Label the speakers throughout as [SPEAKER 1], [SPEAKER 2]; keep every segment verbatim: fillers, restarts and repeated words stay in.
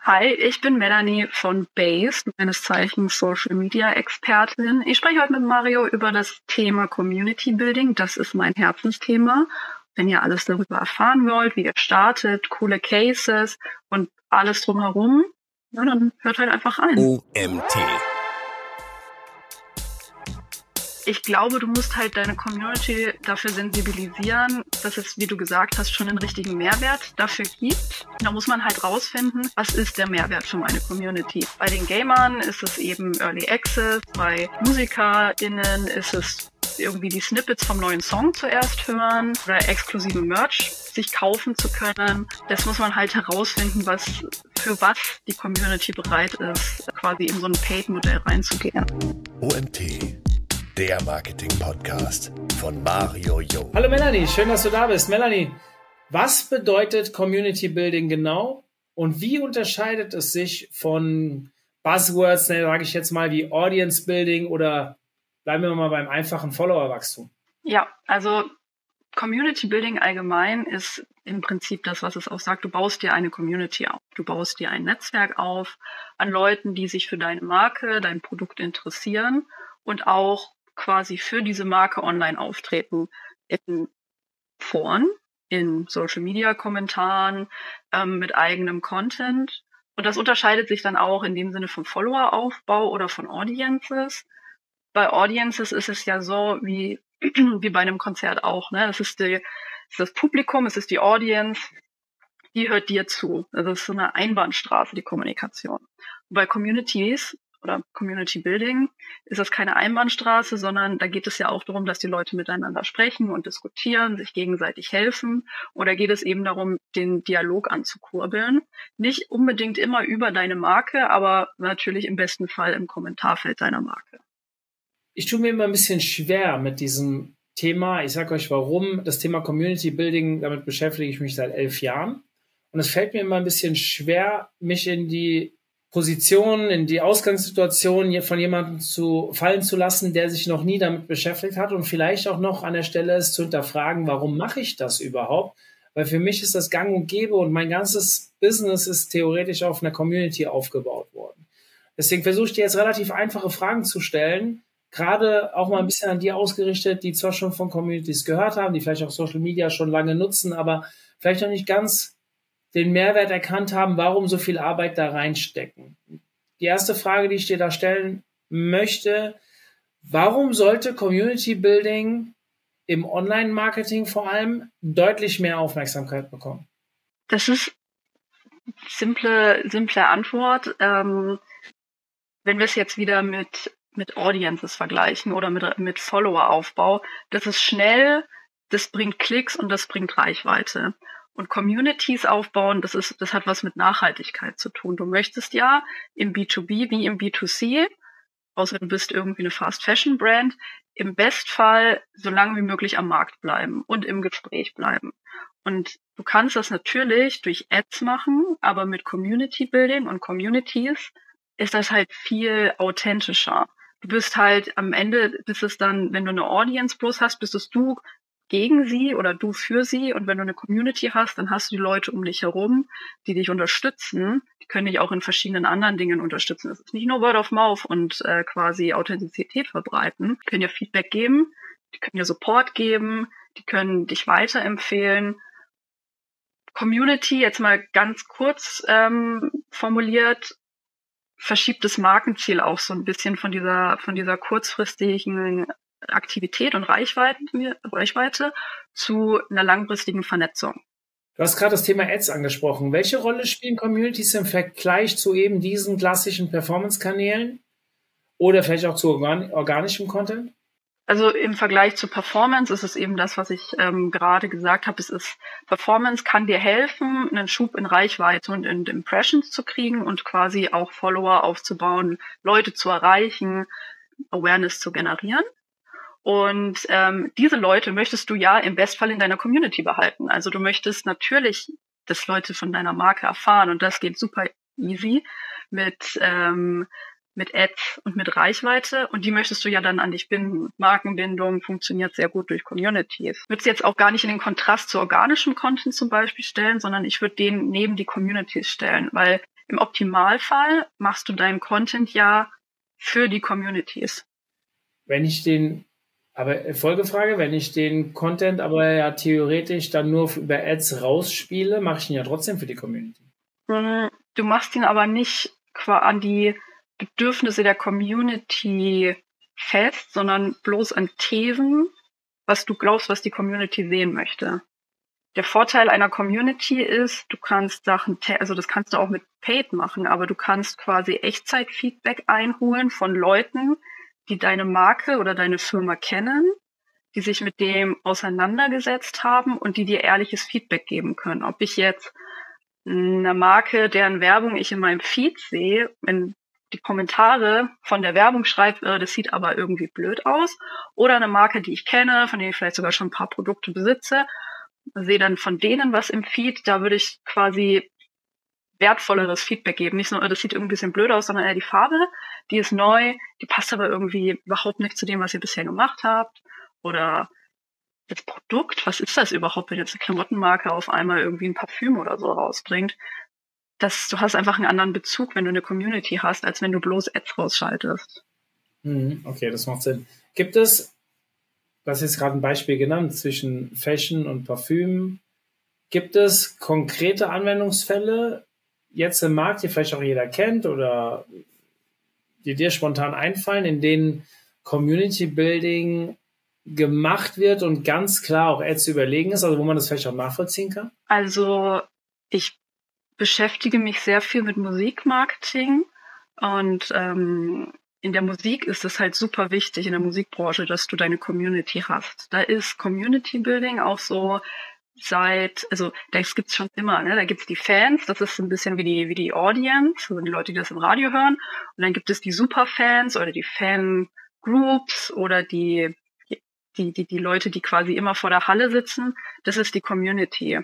[SPEAKER 1] Hi, ich bin Melanie von Base, meines Zeichens Social Media Expertin. Ich spreche heute mit Mario über das Thema Community Building. Das ist mein Herzensthema. Wenn ihr alles darüber erfahren wollt, wie ihr startet, coole Cases und alles drumherum, ja, dann hört halt einfach ein.
[SPEAKER 2] O M T.
[SPEAKER 1] Ich glaube, du musst halt deine Community dafür sensibilisieren, dass es, wie du gesagt hast, schon einen richtigen Mehrwert dafür gibt. Da muss man halt rausfinden, was ist der Mehrwert für meine Community. Bei den Gamern ist es eben Early Access, bei MusikerInnen ist es irgendwie die Snippets vom neuen Song zuerst hören oder exklusive Merch sich kaufen zu können. Das muss man halt herausfinden, was für was die Community bereit ist, quasi in so ein Paid-Modell reinzugehen.
[SPEAKER 2] O M T. Der Marketing-Podcast von Mario Jung.
[SPEAKER 3] Hallo Melanie, schön, dass du da bist. Melanie, was bedeutet Community Building genau und wie unterscheidet es sich von Buzzwords, ne, sage ich jetzt mal, wie Audience Building oder bleiben wir mal beim einfachen Followerwachstum?
[SPEAKER 1] Ja, also Community Building allgemein ist im Prinzip das, was es auch sagt. Du baust dir eine Community auf. Du baust dir ein Netzwerk auf an Leuten, die sich für deine Marke, dein Produkt interessieren und auch quasi für diese Marke online auftreten, in Foren, in Social-Media-Kommentaren, ähm, mit eigenem Content. Und das unterscheidet sich dann auch in dem Sinne vom Follower-Aufbau oder von Audiences. Bei Audiences ist es ja so wie, wie bei einem Konzert auch, ne? Das ist, die, das ist das Publikum, es ist die Audience, die hört dir zu. Also es ist so eine Einbahnstraße, die Kommunikation. Und bei Communities oder Community Building ist das keine Einbahnstraße, sondern da geht es ja auch darum, dass die Leute miteinander sprechen und diskutieren, sich gegenseitig helfen. Oder geht es eben darum, den Dialog anzukurbeln. Nicht unbedingt immer über deine Marke, aber natürlich im besten Fall im Kommentarfeld deiner Marke.
[SPEAKER 3] Ich tue mir immer ein bisschen schwer mit diesem Thema. Ich sage euch warum. Das Thema Community Building, damit beschäftige ich mich seit elf Jahren. Und es fällt mir immer ein bisschen schwer, mich in die Position, in die Ausgangssituation von jemandem zu fallen zu lassen, der sich noch nie damit beschäftigt hat und vielleicht auch noch an der Stelle ist zu hinterfragen, warum mache ich das überhaupt? Weil für mich ist das gang und gäbe und mein ganzes Business ist theoretisch auf einer Community aufgebaut worden. Deswegen versuche ich dir jetzt relativ einfache Fragen zu stellen, gerade auch mal ein bisschen an die ausgerichtet, die zwar schon von Communities gehört haben, die vielleicht auch Social Media schon lange nutzen, aber vielleicht noch nicht ganz den Mehrwert erkannt haben, warum so viel Arbeit da reinstecken. Die erste Frage, die ich dir da stellen möchte, warum sollte Community Building im Online-Marketing vor allem deutlich mehr Aufmerksamkeit bekommen?
[SPEAKER 1] Das ist simple, simple Antwort. Ähm, wenn wir es jetzt wieder mit, mit Audiences vergleichen oder mit, mit Follower-Aufbau, das ist schnell, das bringt Klicks und das bringt Reichweite. Und Communities aufbauen, das ist, das hat was mit Nachhaltigkeit zu tun. Du möchtest ja im B zwei B wie im B zwei C, außer du bist irgendwie eine Fast-Fashion-Brand, im Bestfall so lange wie möglich am Markt bleiben und im Gespräch bleiben. Und du kannst das natürlich durch Ads machen, aber mit Community-Building und Communities ist das halt viel authentischer. Du bist halt am Ende, bist es dann, wenn du eine Audience plus hast, bist es du gegen sie oder du für sie. Und wenn du eine Community hast, dann hast du die Leute um dich herum, die dich unterstützen. Die können dich auch in verschiedenen anderen Dingen unterstützen. Es ist nicht nur Word of Mouth und äh, quasi Authentizität verbreiten. Die können dir Feedback geben, die können dir Support geben, die können dich weiterempfehlen. Community, jetzt mal ganz kurz ähm, formuliert, verschiebt das Markenziel auch so ein bisschen von dieser von dieser kurzfristigen Aktivität und Reichweite, Reichweite zu einer langfristigen Vernetzung.
[SPEAKER 3] Du hast gerade das Thema Ads angesprochen. Welche Rolle spielen Communities im Vergleich zu eben diesen klassischen Performance-Kanälen oder vielleicht auch zu organ- organischem Content?
[SPEAKER 1] Also im Vergleich zu Performance ist es eben das, was ich ähm, gerade gesagt habe. Es ist, Performance kann dir helfen, einen Schub in Reichweite und in Impressions zu kriegen und quasi auch Follower aufzubauen, Leute zu erreichen, Awareness zu generieren. Und ähm, diese Leute möchtest du ja im Bestfall in deiner Community behalten. Also du möchtest natürlich, dass Leute von deiner Marke erfahren und das geht super easy mit ähm, mit Ads und mit Reichweite und die möchtest du ja dann an dich binden. Markenbindung funktioniert sehr gut durch Communities. Ich würde es jetzt auch gar nicht in den Kontrast zu organischem Content zum Beispiel stellen, sondern ich würde den neben die Communities stellen, weil im Optimalfall machst du deinen Content ja für die Communities.
[SPEAKER 3] Wenn ich den, aber Folgefrage, wenn ich den Content aber ja theoretisch dann nur über Ads rausspiele, mache ich ihn ja trotzdem für die Community.
[SPEAKER 1] Du machst ihn aber nicht an die Bedürfnisse der Community fest, sondern bloß an Thesen, was du glaubst, was die Community sehen möchte. Der Vorteil einer Community ist, du kannst Sachen, also das kannst du auch mit Paid machen, aber du kannst quasi Echtzeit-Feedback einholen von Leuten, die deine Marke oder deine Firma kennen, die sich mit dem auseinandergesetzt haben und die dir ehrliches Feedback geben können. Ob ich jetzt eine Marke, deren Werbung ich in meinem Feed sehe, wenn die Kommentare von der Werbung schreibt, äh, das sieht aber irgendwie blöd aus, oder eine Marke, die ich kenne, von der ich vielleicht sogar schon ein paar Produkte besitze, sehe dann von denen was im Feed, da würde ich quasi wertvolleres Feedback geben. Nicht nur, das sieht irgendwie ein bisschen blöd aus, sondern eher die Farbe, die ist neu, die passt aber irgendwie überhaupt nicht zu dem, was ihr bisher gemacht habt. Oder das Produkt, was ist das überhaupt, wenn jetzt eine Klamottenmarke auf einmal irgendwie ein Parfüm oder so rausbringt? Das, du hast einfach einen anderen Bezug, wenn du eine Community hast, als wenn du bloß Ads rausschaltest.
[SPEAKER 3] Okay, das macht Sinn. Gibt es, du hast jetzt gerade ein Beispiel genannt, zwischen Fashion und Parfüm. Gibt es konkrete Anwendungsfälle jetzt im Markt, die vielleicht auch jeder kennt oder die dir spontan einfallen, in denen Community Building gemacht wird und ganz klar auch Ads überlegen ist, also wo man das vielleicht auch nachvollziehen kann?
[SPEAKER 1] Also ich beschäftige mich sehr viel mit Musikmarketing und ähm, in der Musik ist es halt super wichtig, in der Musikbranche, dass du deine Community hast. Da ist Community Building auch so seit, also das gibt's schon immer, ne? Da gibt's die Fans, das ist ein bisschen wie die wie die Audience, also die Leute, die das im Radio hören. Und dann gibt es die Superfans oder die Fangroups oder die die die die Leute, die quasi immer vor der Halle sitzen. Das ist die Community.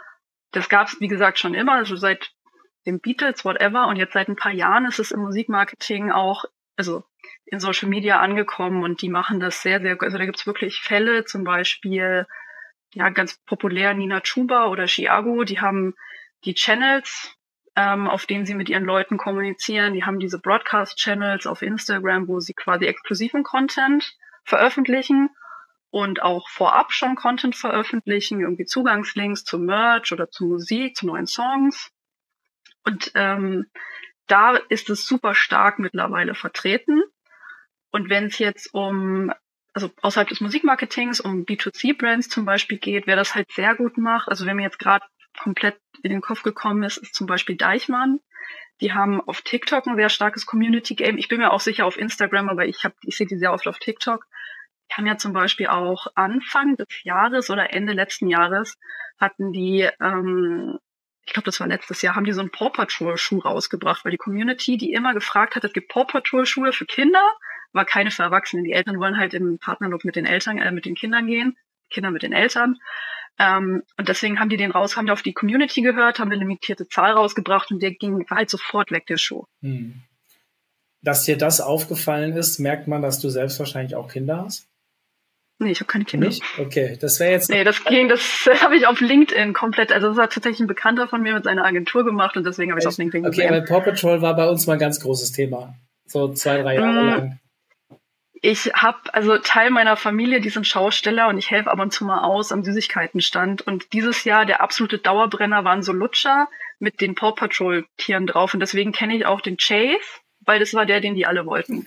[SPEAKER 1] Das gab's, wie gesagt, schon immer, also seit den Beatles, whatever. Und jetzt seit ein paar Jahren ist es im Musikmarketing auch, also in Social Media angekommen und die machen das sehr, sehr, also da gibt's wirklich Fälle, zum Beispiel, ja, ganz populär Nina Chuba oder Chiago, die haben die Channels, ähm, auf denen sie mit ihren Leuten kommunizieren. Die haben diese Broadcast-Channels auf Instagram, wo sie quasi exklusiven Content veröffentlichen und auch vorab schon Content veröffentlichen, irgendwie Zugangslinks zu Merch oder zu Musik, zu neuen Songs. Und ähm, da ist es super stark mittlerweile vertreten. Und wenn es jetzt um, also außerhalb des Musikmarketings, um B zwei C Brands zum Beispiel geht, wer das halt sehr gut macht, also wer mir jetzt gerade komplett in den Kopf gekommen ist, ist zum Beispiel Deichmann. Die haben auf TikTok ein sehr starkes Community-Game. Ich bin mir auch sicher auf Instagram, aber ich habe, ich sehe die sehr oft auf TikTok. Die haben ja zum Beispiel auch Anfang des Jahres oder Ende letzten Jahres hatten die, ähm, ich glaube, das war letztes Jahr, haben die so einen Paw Patrol Schuh rausgebracht, weil die Community, die immer gefragt hat, es gibt Paw Patrol Schuhe für Kinder, war keine für Erwachsene. Die Eltern wollen halt im Partnerlook mit den Eltern, äh, mit den Kindern gehen, Kinder mit den Eltern. Ähm, und deswegen haben die den raus, haben die auf die Community gehört, haben eine limitierte Zahl rausgebracht und der ging halt sofort weg, der Schuh.
[SPEAKER 3] Hm. Dass dir das aufgefallen ist, merkt man, dass du selbst wahrscheinlich auch Kinder hast?
[SPEAKER 1] Nee, ich habe keine Kinder.
[SPEAKER 3] Nicht? Okay, das wäre jetzt...
[SPEAKER 1] Nee, das ging, das habe ich auf LinkedIn komplett, also das hat tatsächlich ein Bekannter von mir mit seiner Agentur gemacht und deswegen habe ich es auf LinkedIn
[SPEAKER 3] okay, gesehen. Okay, aber Paw Patrol war bei uns mal ein ganz großes Thema. So zwei, drei Jahre mm, lang.
[SPEAKER 1] Ich habe, also Teil meiner Familie, die sind Schausteller und ich helfe ab und zu mal aus am Süßigkeitenstand und dieses Jahr der absolute Dauerbrenner waren so Lutscher mit den Paw Patrol Tieren drauf und deswegen kenne ich auch den Chase, weil das war der, den die alle wollten.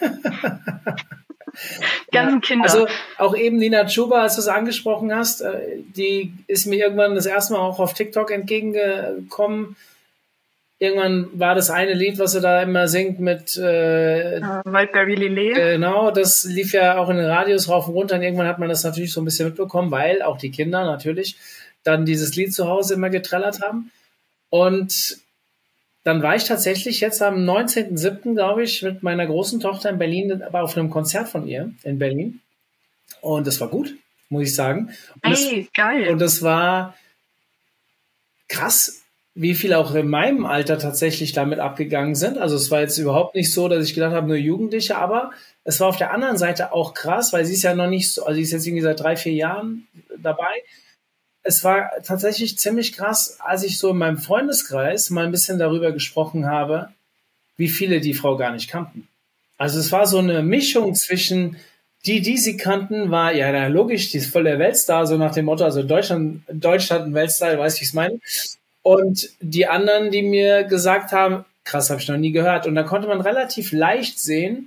[SPEAKER 1] Ganzen ja, Kinder.
[SPEAKER 3] Also auch eben Nina Chuba, als du es angesprochen hast, die ist mir irgendwann das erste Mal auch auf TikTok entgegengekommen. Irgendwann war das eine Lied, was sie da immer singt mit äh,
[SPEAKER 1] uh, Wildberry Lillet.
[SPEAKER 3] Genau, das lief ja auch in den Radios rauf und runter und irgendwann hat man das natürlich so ein bisschen mitbekommen, weil auch die Kinder natürlich dann dieses Lied zu Hause immer getrellert haben. Und dann war ich tatsächlich jetzt am neunzehnten siebten, glaube ich, mit meiner großen Tochter in Berlin, aber auf einem Konzert von ihr in Berlin. Und das war gut, muss ich sagen. Und
[SPEAKER 1] Ey,
[SPEAKER 3] das,
[SPEAKER 1] geil.
[SPEAKER 3] Und das war krass, wie viel auch in meinem Alter tatsächlich damit abgegangen sind. Also es war jetzt überhaupt nicht so, dass ich gedacht habe, nur Jugendliche, aber es war auf der anderen Seite auch krass, weil sie ist ja noch nicht so, also sie ist jetzt irgendwie seit drei, vier Jahren dabei. es war tatsächlich ziemlich krass, als ich so in meinem Freundeskreis mal ein bisschen darüber gesprochen habe, wie viele die Frau gar nicht kannten. Also es war so eine Mischung zwischen die, die sie kannten, war, ja, na, logisch, die ist voll der Weltstar, so nach dem Motto, also Deutschland, Deutschland ein Weltstar, weißt du, wie ich es meine? Und die anderen, die mir gesagt haben, krass, habe ich noch nie gehört. Und da konnte man relativ leicht sehen,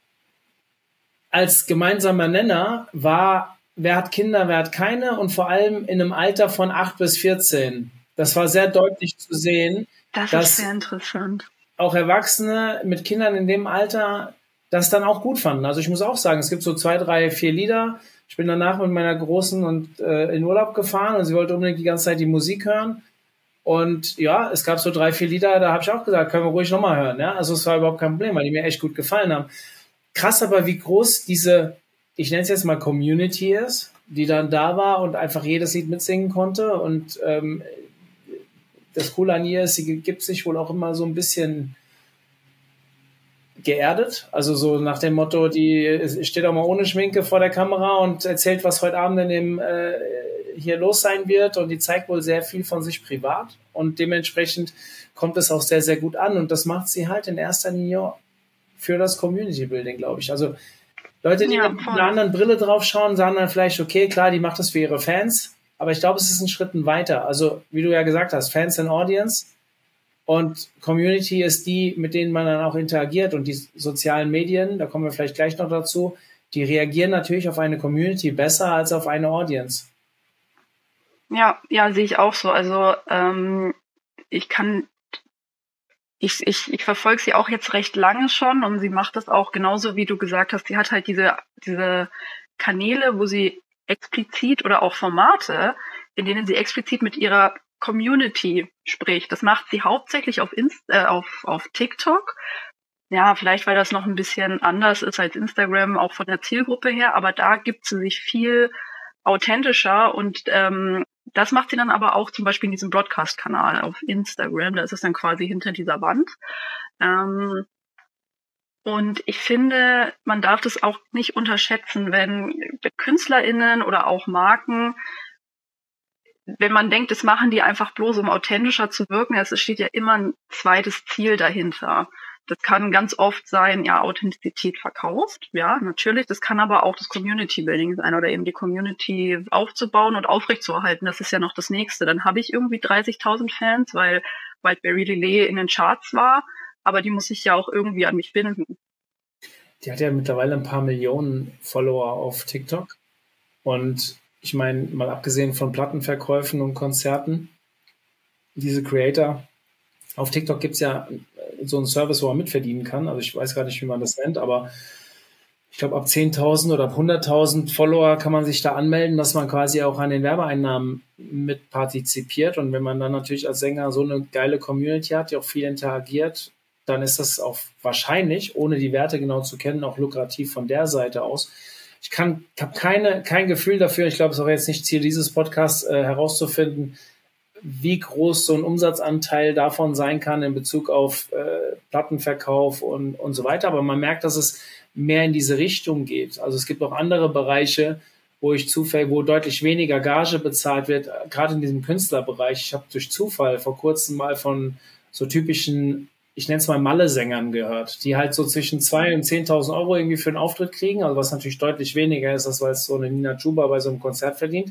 [SPEAKER 3] als gemeinsamer Nenner war, wer hat Kinder, wer hat keine, und vor allem in einem Alter von acht bis vierzehn. Das war sehr deutlich zu sehen.
[SPEAKER 1] Das
[SPEAKER 3] dass
[SPEAKER 1] ist sehr interessant.
[SPEAKER 3] Auch Erwachsene mit Kindern in dem Alter das dann auch gut fanden. Also ich muss auch sagen, es gibt so zwei, drei, vier Lieder. Ich bin danach mit meiner Großen und äh, in Urlaub gefahren und sie wollte unbedingt die ganze Zeit die Musik hören. Und ja, es gab so drei, vier Lieder, da habe ich auch gesagt, können wir ruhig nochmal hören. Ja? Also es war überhaupt kein Problem, weil die mir echt gut gefallen haben. Krass aber, wie groß diese, ich nenne es jetzt mal Community ist, die dann da war und einfach jedes Lied mitsingen konnte. Und ähm, das Coole an ihr ist, sie gibt sich wohl auch immer so ein bisschen geerdet. Also so nach dem Motto, die steht auch mal ohne Schminke vor der Kamera und erzählt, was heute Abend in dem äh, hier los sein wird. Und die zeigt wohl sehr viel von sich privat. Und dementsprechend kommt es auch sehr, sehr gut an. Und das macht sie halt in erster Linie für das Community Building, glaube ich. Also Leute, die ja, mit einer anderen Brille drauf schauen, sagen dann vielleicht, okay, klar, die macht das für ihre Fans. Aber ich glaube, es ist ein Schritt weiter. Also wie du ja gesagt hast, Fans and Audience. Und Community ist die, mit denen man dann auch interagiert. Und die sozialen Medien, da kommen wir vielleicht gleich noch dazu, die reagieren natürlich auf eine Community besser als auf eine Audience.
[SPEAKER 1] Ja, ja, sehe ich auch so. Also ähm, ich kann, ich, ich, ich verfolge sie auch jetzt recht lange schon und sie macht das auch genauso, wie du gesagt hast. Sie hat halt diese, diese Kanäle, wo sie explizit oder auch Formate, in denen sie explizit mit ihrer Community spricht. Das macht sie hauptsächlich auf Inst äh, auf auf TikTok. Ja, vielleicht weil das noch ein bisschen anders ist als Instagram, auch von der Zielgruppe her, aber da gibt sie sich viel authentischer und ähm, das macht sie dann aber auch zum Beispiel in diesem Broadcast-Kanal auf Instagram. Da ist es dann quasi hinter dieser Wand. Ähm, und ich finde, man darf das auch nicht unterschätzen, wenn KünstlerInnen oder auch Marken, wenn man denkt, das machen die einfach bloß, um authentischer zu wirken, es steht ja immer ein zweites Ziel dahinter. Das kann ganz oft sein, ja, Authentizität verkauft, ja, natürlich. Das kann aber auch das Community Building sein oder eben die Community aufzubauen und aufrechtzuerhalten. Das ist ja noch das Nächste. Dann habe ich irgendwie dreißigtausend Fans, weil Wildberry Lillet in den Charts war, aber die muss ich ja auch irgendwie an mich binden.
[SPEAKER 3] Die hat ja mittlerweile ein paar Millionen Follower auf TikTok und ich meine, mal abgesehen von Plattenverkäufen und Konzerten, diese Creator, auf TikTok gibt es ja so einen Service, wo man mitverdienen kann. Also ich weiß gar nicht, wie man das nennt, aber ich glaube, ab zehntausend oder ab hunderttausend Follower kann man sich da anmelden, dass man quasi auch an den Werbeeinnahmen mit partizipiert. Und wenn man dann natürlich als Sänger so eine geile Community hat, die auch viel interagiert, dann ist das auch wahrscheinlich, ohne die Werte genau zu kennen, auch lukrativ von der Seite aus. Ich kann, habe keine, kein Gefühl dafür, ich glaube, es ist auch jetzt nicht Ziel dieses Podcasts, äh, herauszufinden, wie groß so ein Umsatzanteil davon sein kann in Bezug auf äh, Plattenverkauf und, und so weiter. Aber man merkt, dass es mehr in diese Richtung geht. Also es gibt auch andere Bereiche, wo ich Zufall, wo deutlich weniger Gage bezahlt wird, gerade in diesem Künstlerbereich. Ich habe durch Zufall vor kurzem mal von so typischen, ich nenne es mal Malle-Sängern gehört, die halt so zwischen zwei und zehntausend Euro irgendwie für einen Auftritt kriegen, also was natürlich deutlich weniger ist, als was so eine Nina Chuba bei so einem Konzert verdient.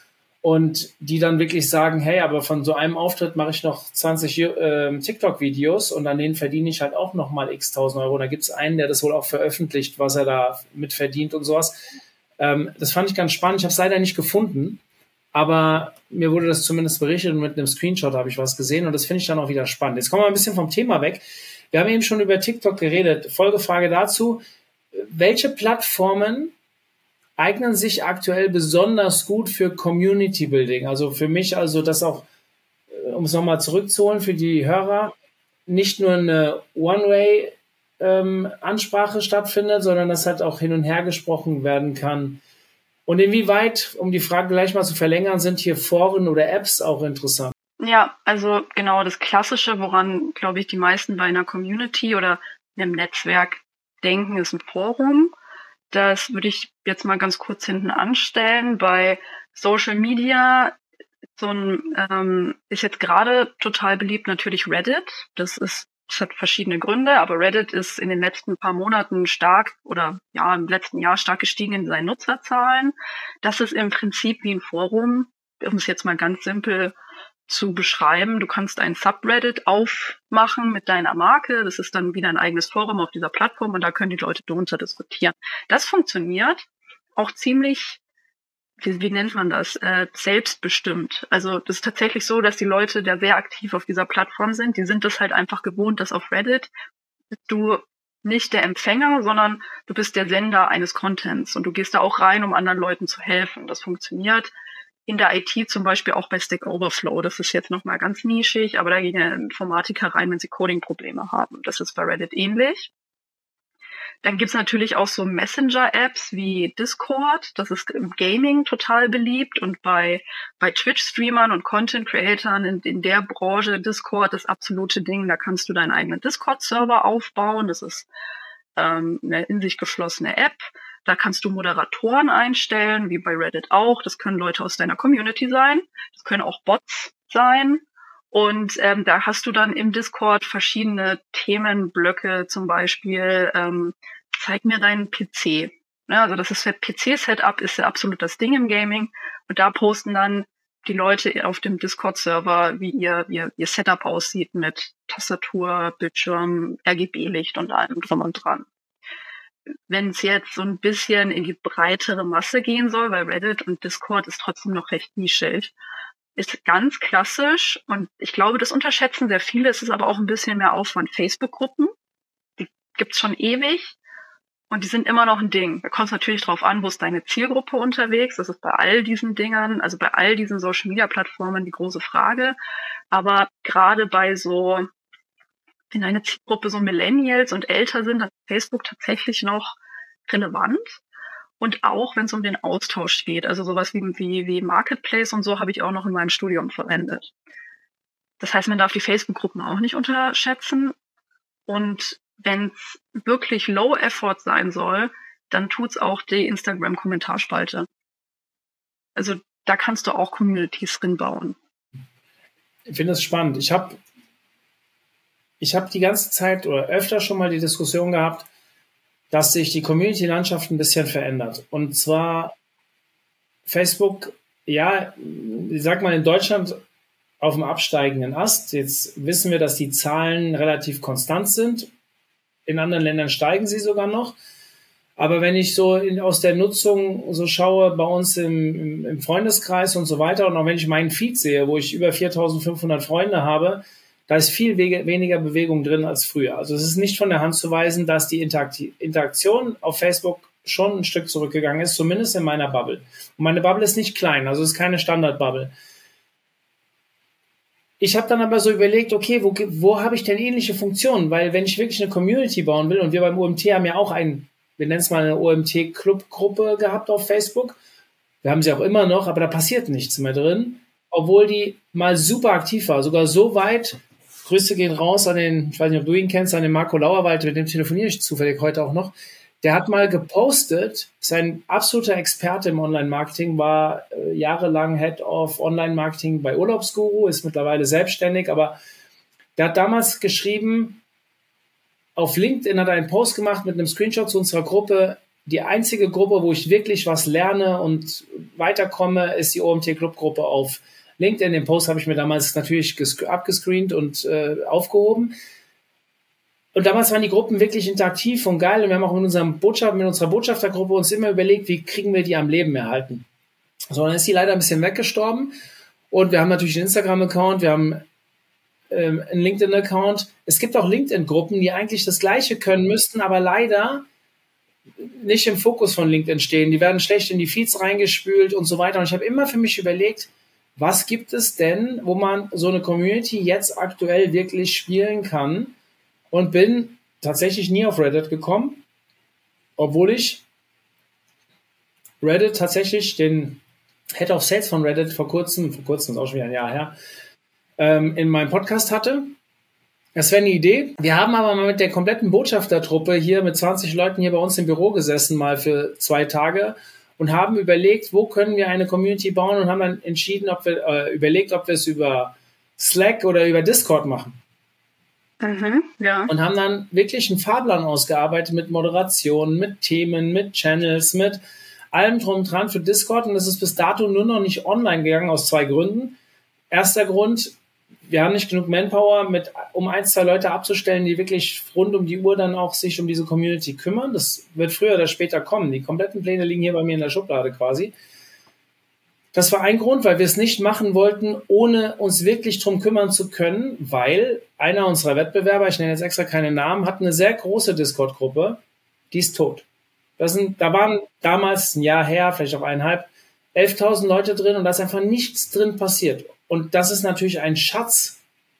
[SPEAKER 3] Und die dann wirklich sagen, hey, aber von so einem Auftritt mache ich noch zwanzig äh, TikTok-Videos und an denen verdiene ich halt auch nochmal x tausend Euro. Und da gibt es einen, der das wohl auch veröffentlicht, was er da mit verdient und sowas. Ähm, das fand ich ganz spannend. Ich habe es leider nicht gefunden, aber mir wurde das zumindest berichtet und mit einem Screenshot habe ich was gesehen und das finde ich dann auch wieder spannend. Jetzt kommen wir ein bisschen vom Thema weg. Wir haben eben schon über TikTok geredet. Folgefrage dazu. Welche Plattformen eignen sich aktuell besonders gut für Community Building? Also für mich, also das auch, um es nochmal zurückzuholen, für die Hörer, nicht nur eine One-Way-Ansprache ähm, stattfindet, sondern dass halt auch hin und her gesprochen werden kann. Und inwieweit, um die Frage gleich mal zu verlängern, sind hier Foren oder Apps auch interessant?
[SPEAKER 1] Ja, also genau das Klassische, woran, glaube ich, die meisten bei einer Community oder einem Netzwerk denken, ist ein Forum. Das würde ich jetzt mal ganz kurz hinten anstellen. Bei Social Media So ein, ähm, ist jetzt gerade total beliebt natürlich Reddit. Das ist, das hat verschiedene Gründe, aber Reddit ist in den letzten paar Monaten stark oder ja, im letzten Jahr stark gestiegen in seinen Nutzerzahlen. Das ist im Prinzip wie ein Forum, um es jetzt mal ganz simpel zu beschreiben. Du kannst ein Subreddit aufmachen mit deiner Marke. Das ist dann wieder ein eigenes Forum auf dieser Plattform und da können die Leute drunter diskutieren. Das funktioniert auch ziemlich, wie, wie nennt man das, äh, selbstbestimmt. Also das ist tatsächlich so, dass die Leute, die sehr aktiv auf dieser Plattform sind, die sind das halt einfach gewohnt, dass auf Reddit du nicht der Empfänger, sondern du bist der Sender eines Contents und du gehst da auch rein, um anderen Leuten zu helfen. Das funktioniert in der I T zum Beispiel auch bei Stack Overflow. Das ist jetzt nochmal ganz nischig, aber da gehen ja Informatiker rein, wenn sie Coding-Probleme haben. Das ist bei Reddit ähnlich. Dann gibt's natürlich auch so Messenger-Apps wie Discord. Das ist im Gaming total beliebt und bei bei Twitch-Streamern und Content-Creatern in, in der Branche Discord das absolute Ding. Da kannst du deinen eigenen Discord-Server aufbauen. Das ist ähm, eine in sich geschlossene App. Da kannst du Moderatoren einstellen, wie bei Reddit auch. Das können Leute aus deiner Community sein. Das können auch Bots sein. Und ähm, da hast du dann im Discord verschiedene Themenblöcke, zum Beispiel ähm, zeig mir deinen P C. Ja, also das ist P C-Setup ist ja absolut das Ding im Gaming. Und da posten dann die Leute auf dem Discord-Server, wie ihr, ihr ihr Setup aussieht mit Tastatur, Bildschirm, R G B-Licht und allem drum und dran. Wenn es jetzt so ein bisschen in die breitere Masse gehen soll, weil Reddit und Discord ist trotzdem noch recht nischig, ist ganz klassisch und ich glaube, das unterschätzen sehr viele. Es ist aber auch ein bisschen mehr Aufwand. Facebook-Gruppen, die gibt's schon ewig und die sind immer noch ein Ding. Da kommt es natürlich drauf an, wo ist deine Zielgruppe unterwegs. Das ist bei all diesen Dingern, also bei all diesen Social-Media-Plattformen die große Frage. Aber gerade bei so, wenn eine Zielgruppe so Millennials und älter sind, dann ist Facebook tatsächlich noch relevant. Und auch, wenn es um den Austausch geht, also sowas wie, wie, wie Marketplace und so habe ich auch noch in meinem Studium verwendet. Das heißt, man darf die Facebook-Gruppen auch nicht unterschätzen. Und wenn es wirklich Low Effort sein soll, dann tut's auch die Instagram-Kommentarspalte. Also da kannst du auch Communities drin bauen.
[SPEAKER 3] Ich finde es spannend. Ich habe ich hab die ganze Zeit oder öfter schon mal die Diskussion gehabt, dass sich die Community-Landschaft ein bisschen verändert. Und zwar Facebook, ja, ich sag mal in Deutschland auf dem absteigenden Ast. Jetzt wissen wir, dass die Zahlen relativ konstant sind. In anderen Ländern steigen sie sogar noch. Aber wenn ich so in, aus der Nutzung so schaue, bei uns im, im, im Freundeskreis und so weiter, und auch wenn ich meinen Feed sehe, wo ich über viertausendfünfhundert Freunde habe, da ist viel we- weniger Bewegung drin als früher. Also es ist nicht von der Hand zu weisen, dass die Interakti- Interaktion auf Facebook schon ein Stück zurückgegangen ist, zumindest in meiner Bubble. Und meine Bubble ist nicht klein, also es ist keine Standard-Bubble. Ich habe dann aber so überlegt, okay, wo, wo habe ich denn ähnliche Funktionen? Weil wenn ich wirklich eine Community bauen will, und wir beim O M T haben ja auch ein, wir nennen es mal eine O M T-Club-Gruppe gehabt auf Facebook. Wir haben sie auch immer noch, aber da passiert nichts mehr drin. Obwohl die mal super aktiv war, sogar so weit. Grüße gehen raus an den, ich weiß nicht, ob du ihn kennst, an den Marco Lauerwald, mit dem telefoniere ich zufällig heute auch noch. Der hat mal gepostet, ist ein absoluter Experte im Online-Marketing, war äh, jahrelang Head of Online-Marketing bei Urlaubsguru, ist mittlerweile selbstständig, aber der hat damals geschrieben, auf LinkedIn hat er einen Post gemacht mit einem Screenshot zu unserer Gruppe. Die einzige Gruppe, wo ich wirklich was lerne und weiterkomme, ist die O M T-Club-Gruppe auf LinkedIn. Den Post habe ich mir damals natürlich ges- abgescreent und äh, aufgehoben. Und damals waren die Gruppen wirklich interaktiv und geil. Und wir haben auch in unserem Botschaft, mit unserer Botschaftergruppe uns immer überlegt, wie kriegen wir die am Leben erhalten. So, dann ist die leider ein bisschen weggestorben. Und wir haben natürlich einen Instagram-Account, wir haben ähm, einen LinkedIn-Account. Es gibt auch LinkedIn-Gruppen, die eigentlich das Gleiche können müssten, aber leider nicht im Fokus von LinkedIn stehen. Die werden schlecht in die Feeds reingespült und so weiter. Und ich habe immer für mich überlegt, was gibt es denn, wo man so eine Community jetzt aktuell wirklich spielen kann? Und bin tatsächlich nie auf Reddit gekommen, obwohl ich Reddit tatsächlich den Head of Sales von Reddit vor kurzem, vor kurzem ist auch schon wieder ein Jahr her, ähm, in meinem Podcast hatte. Das wäre eine Idee. Wir haben aber mal mit der kompletten Botschaftertruppe hier mit zwanzig Leuten hier bei uns im Büro gesessen, mal für zwei Tage und haben überlegt, wo können wir eine Community bauen und haben dann entschieden, ob wir äh, überlegt, ob wir es über Slack oder über Discord machen.
[SPEAKER 1] Mhm, ja.
[SPEAKER 3] Und haben dann wirklich einen Fahrplan ausgearbeitet mit Moderation, mit Themen, mit Channels, mit allem drum und dran für Discord. Und das ist bis dato nur noch nicht online gegangen aus zwei Gründen. Erster Grund, wir haben nicht genug Manpower, mit, um ein, zwei Leute abzustellen, die wirklich rund um die Uhr dann auch sich um diese Community kümmern. Das wird früher oder später kommen. Die kompletten Pläne liegen hier bei mir in der Schublade quasi. Das war ein Grund, weil wir es nicht machen wollten, ohne uns wirklich drum kümmern zu können, weil einer unserer Wettbewerber, ich nenne jetzt extra keine Namen, hat eine sehr große Discord-Gruppe, die ist tot. Das sind, da waren damals ein Jahr her, vielleicht auch eineinhalb, elftausend Leute drin und da ist einfach nichts drin passiert. Und das ist natürlich ein Schatz,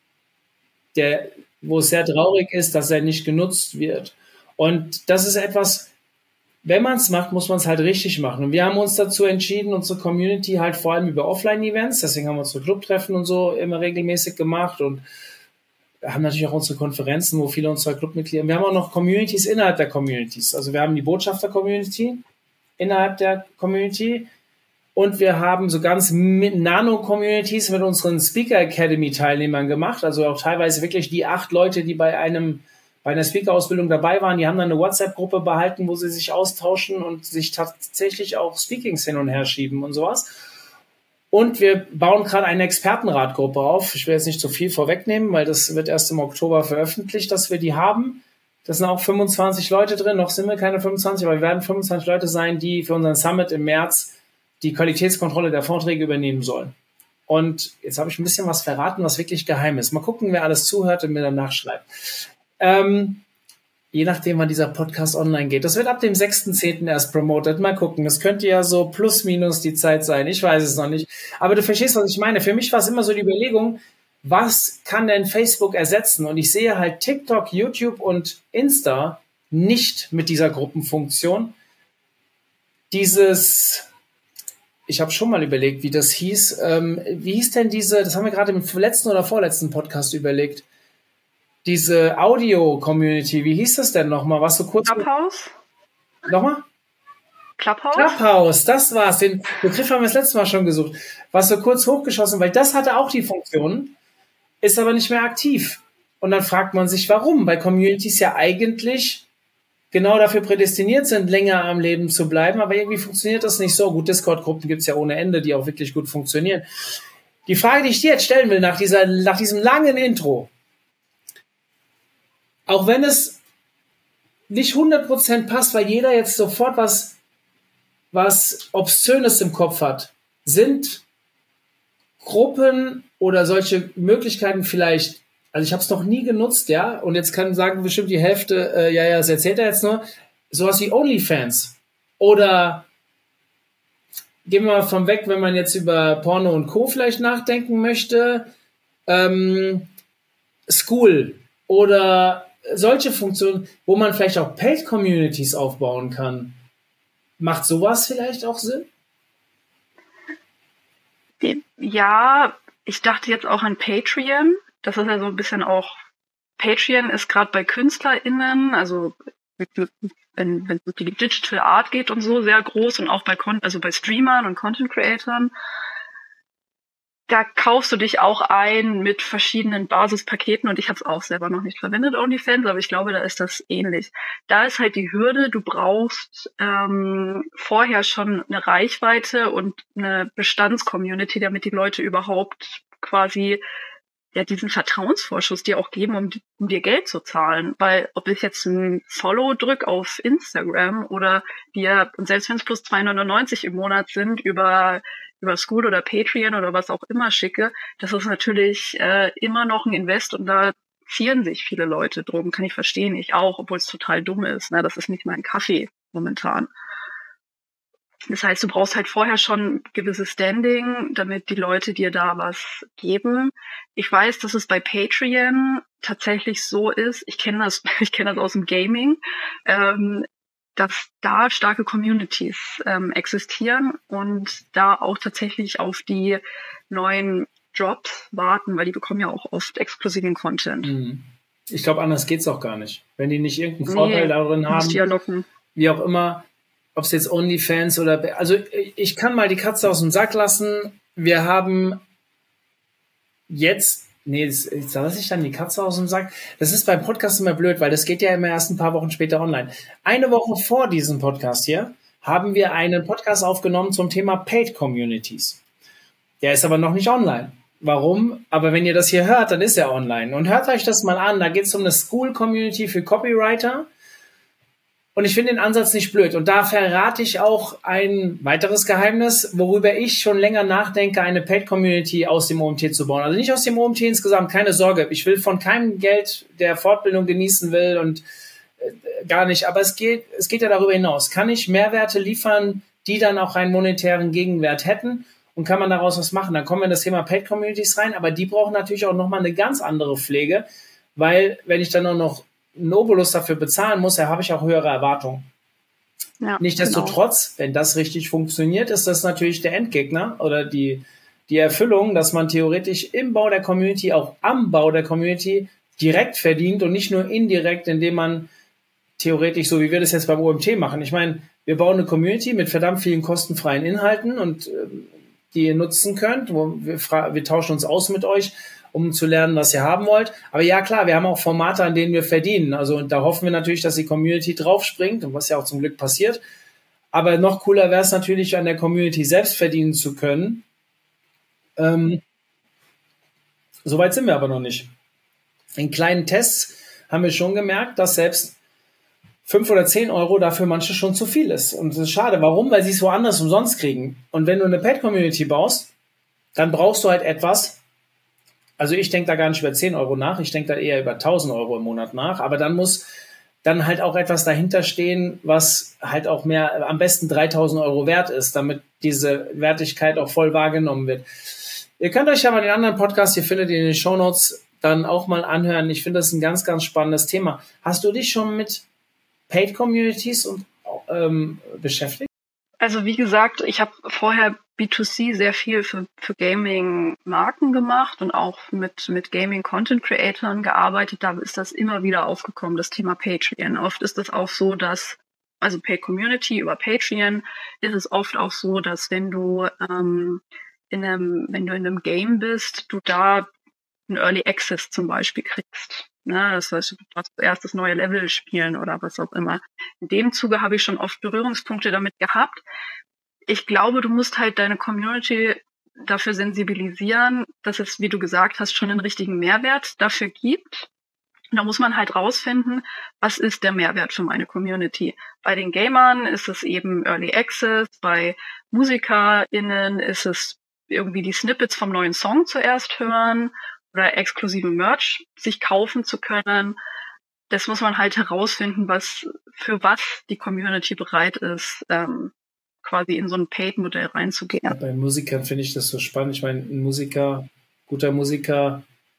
[SPEAKER 3] der, wo es sehr traurig ist, dass er nicht genutzt wird. Und das ist etwas, wenn man es macht, muss man es halt richtig machen. Und wir haben uns dazu entschieden, unsere Community halt vor allem über Offline-Events, deswegen haben wir unsere Clubtreffen und so immer regelmäßig gemacht und haben natürlich auch unsere Konferenzen, wo viele unserer Clubmitglieder, wir haben auch noch Communities innerhalb der Communities. Also wir haben die Botschafter-Community innerhalb der Community und wir haben so ganz Nano-Communities mit unseren Speaker Academy-Teilnehmern gemacht, also auch teilweise wirklich die acht Leute, die bei einem bei einer Speaker-Ausbildung dabei waren, die haben dann eine WhatsApp-Gruppe behalten, wo sie sich austauschen und sich tatsächlich auch Speakings hin und her schieben und sowas. Und wir bauen gerade eine Expertenratgruppe auf. Ich will jetzt nicht zu viel vorwegnehmen, weil das wird erst im Oktober veröffentlicht, dass wir die haben. Das sind auch fünfundzwanzig Leute drin. Noch sind wir keine fünfundzwanzig, aber wir werden fünfundzwanzig Leute sein, die für unseren Summit im März die Qualitätskontrolle der Vorträge übernehmen sollen. Und jetzt habe ich ein bisschen was verraten, was wirklich geheim ist. Mal gucken, wer alles zuhört und mir dann nachschreibt. Ähm, je nachdem, wann dieser Podcast online geht. Das wird ab dem sechsten zehnten erst promoted. Mal gucken. Das könnte ja so plus minus die Zeit sein. Ich weiß es noch nicht. Aber du verstehst, was ich meine. Für mich war es immer so die Überlegung, was kann denn Facebook ersetzen? Und ich sehe halt TikTok, YouTube und Insta nicht mit dieser Gruppenfunktion. Dieses, ich habe schon mal überlegt, wie das hieß. Ähm, wie hieß denn diese, das haben wir gerade im letzten oder vorletzten Podcast überlegt, diese Audio-Community, wie hieß das denn nochmal? Was so kurz...
[SPEAKER 1] Clubhouse?
[SPEAKER 3] Nochmal?
[SPEAKER 1] Clubhouse?
[SPEAKER 3] Clubhouse, das war's. Den Begriff haben wir das letzte Mal schon gesucht. Was so kurz hochgeschossen, weil das hatte auch die Funktion, ist aber nicht mehr aktiv. Und dann fragt man sich, warum? Weil Communities ja eigentlich genau dafür prädestiniert sind, länger am Leben zu bleiben, aber irgendwie funktioniert das nicht so. Gut, Discord-Gruppen gibt's ja ohne Ende, die auch wirklich gut funktionieren. Die Frage, die ich dir jetzt stellen will, nach dieser, nach diesem langen Intro, auch wenn es nicht hundert Prozent passt, weil jeder jetzt sofort was, was Obszönes im Kopf hat, sind Gruppen oder solche Möglichkeiten vielleicht, also ich habe es noch nie genutzt, ja, und jetzt kann sagen bestimmt die Hälfte, äh, ja, ja, das erzählt er jetzt nur, sowas wie OnlyFans oder gehen wir mal von weg, wenn man jetzt über Porno und Co. vielleicht nachdenken möchte, ähm, School oder solche Funktionen, wo man vielleicht auch Paid-Communities aufbauen kann. Macht sowas vielleicht auch Sinn?
[SPEAKER 1] Ja, ich dachte jetzt auch an Patreon. Das ist ja so ein bisschen auch, Patreon ist gerade bei KünstlerInnen, also wenn wenn es um die Digital Art geht und so, sehr groß und auch bei Con- also bei Streamern und Content Creatoren. Da kaufst du dich auch ein mit verschiedenen Basispaketen und ich habe es auch selber noch nicht verwendet, OnlyFans, aber ich glaube, da ist das ähnlich. Da ist halt die Hürde, du brauchst ähm, vorher schon eine Reichweite und eine Bestandscommunity, damit die Leute überhaupt quasi ja diesen Vertrauensvorschuss dir auch geben, um, um dir Geld zu zahlen. Weil ob ich jetzt ein Follow drück auf Instagram oder dir, und selbst wenn es plus zwei neunundneunzig im Monat sind, über über School oder Patreon oder was auch immer schicke, das ist natürlich äh, immer noch ein Invest und da zieren sich viele Leute drum, kann ich verstehen, ich auch, obwohl es total dumm ist. Ne? Das ist nicht mein Kaffee momentan. Das heißt, du brauchst halt vorher schon gewisses Standing, damit die Leute dir da was geben. Ich weiß, dass es bei Patreon tatsächlich so ist, ich kenne das, ich kenne das aus dem Gaming, ähm, dass da starke Communities ähm, existieren und da auch tatsächlich auf die neuen Jobs warten, weil die bekommen ja auch oft exklusiven Content.
[SPEAKER 3] Ich glaube, anders geht's auch gar nicht. Wenn die nicht irgendeinen Vorteil
[SPEAKER 1] nee,
[SPEAKER 3] darin haben,
[SPEAKER 1] ja locken.
[SPEAKER 3] wie auch immer, ob es jetzt OnlyFans oder, also ich kann mal die Katze aus dem Sack lassen. Wir haben jetzt, nee, jetzt lasse ich dann die Katze aus dem Sack. Das ist beim Podcast immer blöd, weil das geht ja immer erst ein paar Wochen später online. Eine Woche vor diesem Podcast hier haben wir einen Podcast aufgenommen zum Thema Paid Communities. Der ist aber noch nicht online. Warum? Aber wenn ihr das hier hört, dann ist er online. Und hört euch das mal an. Da geht es um eine School-Community für Copywriter. Und ich finde den Ansatz nicht blöd. Und da verrate ich auch ein weiteres Geheimnis, worüber ich schon länger nachdenke, eine Paid-Community aus dem O M T zu bauen. Also nicht aus dem O M T insgesamt, keine Sorge. Ich will von keinem Geld der Fortbildung genießen will und äh, gar nicht. Aber es geht, es geht ja darüber hinaus. Kann ich Mehrwerte liefern, die dann auch einen monetären Gegenwert hätten? Und kann man daraus was machen? Dann kommen wir in das Thema Paid-Communities rein. Aber die brauchen natürlich auch nochmal eine ganz andere Pflege. Weil wenn ich dann auch noch einen Obolus dafür bezahlen muss, da habe ich auch höhere Erwartungen. Ja, Nichtsdestotrotz, genau. Wenn das richtig funktioniert, ist das natürlich der Endgegner oder die, die Erfüllung, dass man theoretisch im Bau der Community, auch am Bau der Community direkt verdient und nicht nur indirekt, indem man theoretisch, so wie wir das jetzt beim O M T machen. Ich meine, wir bauen eine Community mit verdammt vielen kostenfreien Inhalten und äh, die ihr nutzen könnt. Wo wir, fra- wir tauschen uns aus mit euch, um zu lernen, was ihr haben wollt. Aber ja, klar, wir haben auch Formate, an denen wir verdienen. Also und da hoffen wir natürlich, dass die Community draufspringt und was ja auch zum Glück passiert. Aber noch cooler wäre es natürlich, an der Community selbst verdienen zu können. Ähm, Soweit sind wir aber noch nicht. In kleinen Tests haben wir schon gemerkt, dass selbst fünf oder zehn Euro dafür manche schon zu viel ist. Und das ist schade. Warum? Weil sie es woanders umsonst kriegen. Und wenn du eine Paid-Community baust, dann brauchst du halt etwas. Also ich denke da gar nicht über zehn Euro nach, ich denke da eher über tausend Euro im Monat nach, aber dann muss dann halt auch etwas dahinter stehen, was halt auch mehr, am besten dreitausend Euro wert ist, damit diese Wertigkeit auch voll wahrgenommen wird. Ihr könnt euch ja mal den anderen Podcast, ihr findet ihn in den Shownotes, dann auch mal anhören. Ich finde das ein ganz, ganz spannendes Thema. Hast du dich schon mit Paid Communities und, ähm, beschäftigt?
[SPEAKER 1] Also wie gesagt, ich habe vorher B zwei C sehr viel für, für Gaming-Marken gemacht und auch mit, mit Gaming-Content-Creatoren gearbeitet. Da ist das immer wieder aufgekommen, das Thema Patreon. Oft ist es auch so, dass, also Paid Community über Patreon, ist es oft auch so, dass wenn du, ähm, in einem, wenn du in einem Game bist, du da einen Early Access zum Beispiel kriegst. Ne, das heißt, du darfst zuerst das neue Level spielen oder was auch immer. In dem Zuge habe ich schon oft Berührungspunkte damit gehabt. Ich glaube, du musst halt deine Community dafür sensibilisieren, dass es, wie du gesagt hast, schon einen richtigen Mehrwert dafür gibt. Und da muss man halt rausfinden, was ist der Mehrwert für meine Community. Bei den Gamern ist es eben Early Access, bei MusikerInnen ist es irgendwie die Snippets vom neuen Song zuerst hören oder exklusive Merch sich kaufen zu können. Das muss man halt herausfinden, was für was die Community bereit ist, ähm, quasi in so ein Paid-Modell reinzugehen.
[SPEAKER 3] Ja, bei Musikern finde ich das so spannend. Ich meine, ein Musiker, guter Musiker,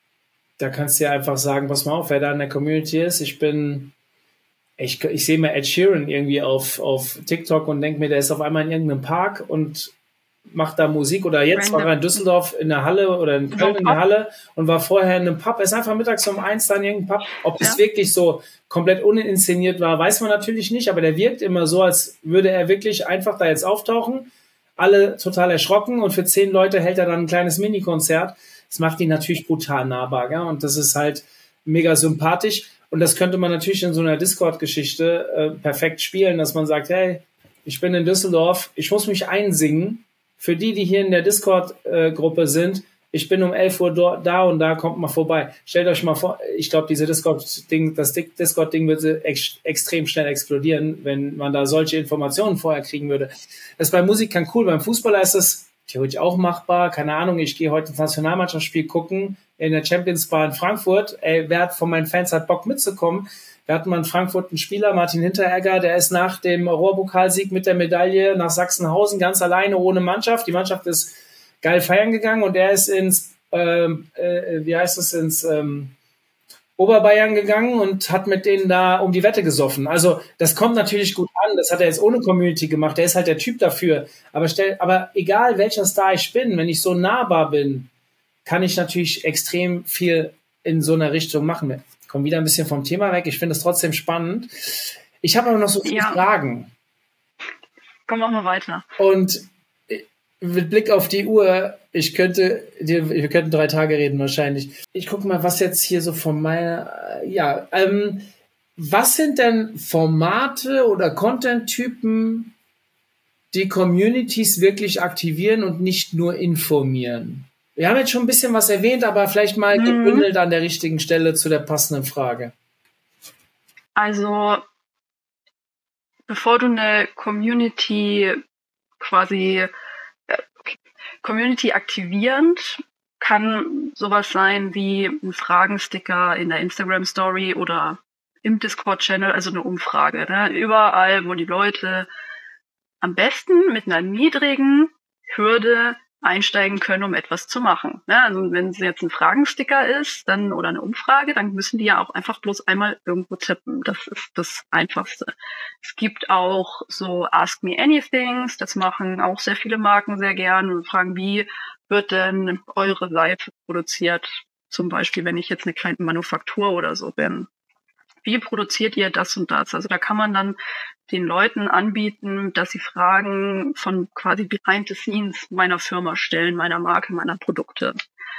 [SPEAKER 3] da kannst du ja einfach sagen, pass mal auf, wer da in der Community ist. Ich bin, ich, ich sehe mal Ed Sheeran irgendwie auf, auf TikTok und denke mir, der ist auf einmal in irgendeinem Park und macht da Musik, oder jetzt Random. War er in Düsseldorf in der Halle oder in Köln so in der Halle und war vorher in einem Pub. Er ist einfach mittags um eins dann in irgendeinem Pub. Ob das ja. wirklich so komplett uninszeniert war, weiß man natürlich nicht, aber der wirkt immer so, als würde er wirklich einfach da jetzt auftauchen. Alle total erschrocken und für zehn Leute hält er dann ein kleines Mini-Konzert. Das macht ihn natürlich brutal nahbar, gell? Und das ist halt mega sympathisch. Und das könnte man natürlich in so einer Discord-Geschichte äh, perfekt spielen, dass man sagt, hey, ich bin in Düsseldorf, ich muss mich einsingen. Für die, die hier in der Discord-Gruppe äh, sind, ich bin um elf Uhr do- da und da, kommt mal vorbei. Stellt euch mal vor, ich glaube, diese Discord-Ding, das Discord-Ding würde ex- extrem schnell explodieren, wenn man da solche Informationen vorher kriegen würde. Das ist bei Musikern cool, beim Fußballer ist das theoretisch auch machbar. Keine Ahnung, ich gehe heute ins Nationalmannschaftsspiel gucken in der Champions Bar in Frankfurt. Ey, wer hat von meinen Fans hat Bock mitzukommen? Wir hatten mal in Frankfurt einen Spieler, Martin Hinteregger, der ist nach dem Rohrpokalsieg mit der Medaille nach Sachsenhausen ganz alleine ohne Mannschaft. Die Mannschaft ist geil feiern gegangen und er ist ins, ähm, äh, wie heißt es, ins ähm, Oberbayern gegangen und hat mit denen da um die Wette gesoffen. Also das kommt natürlich gut an. Das hat er jetzt ohne Community gemacht. Der ist halt der Typ dafür. Aber, stell, aber egal, welcher Star ich bin, wenn ich so nahbar bin, kann ich natürlich extrem viel in so einer Richtung machen. Komm wieder ein bisschen vom Thema weg. Ich finde es trotzdem spannend. Ich habe aber noch so viele
[SPEAKER 1] ja.
[SPEAKER 3] Fragen.
[SPEAKER 1] Komm, mach mal weiter.
[SPEAKER 3] Und mit Blick auf die Uhr, ich könnte, wir könnten drei Tage reden wahrscheinlich. Ich gucke mal, was jetzt hier so von meiner, ja, ähm, was sind denn Formate oder Content-Typen, die Communities wirklich aktivieren und nicht nur informieren? Wir haben jetzt schon ein bisschen was erwähnt, aber vielleicht mal
[SPEAKER 1] Mhm.
[SPEAKER 3] gebündelt an der richtigen Stelle zu der passenden Frage.
[SPEAKER 1] Also, bevor du eine Community quasi, äh, Community aktivierend, kann sowas sein wie ein Fragensticker in der Instagram-Story oder im Discord-Channel, also eine Umfrage. Ne? Überall, wo die Leute am besten mit einer niedrigen Hürde einsteigen können, um etwas zu machen. Ne? Also wenn es jetzt ein Fragensticker ist, dann oder eine Umfrage, dann müssen die ja auch einfach bloß einmal irgendwo tippen. Das ist das Einfachste. Es gibt auch so Ask Me Anythings, das machen auch sehr viele Marken sehr gern und fragen, wie wird denn eure Seife produziert? Zum Beispiel, wenn ich jetzt eine kleine Manufaktur oder so bin. Wie produziert ihr das und das? Also da kann man dann den Leuten anbieten, dass sie Fragen von quasi behind the scenes meiner Firma stellen, meiner Marke, meiner Produkte.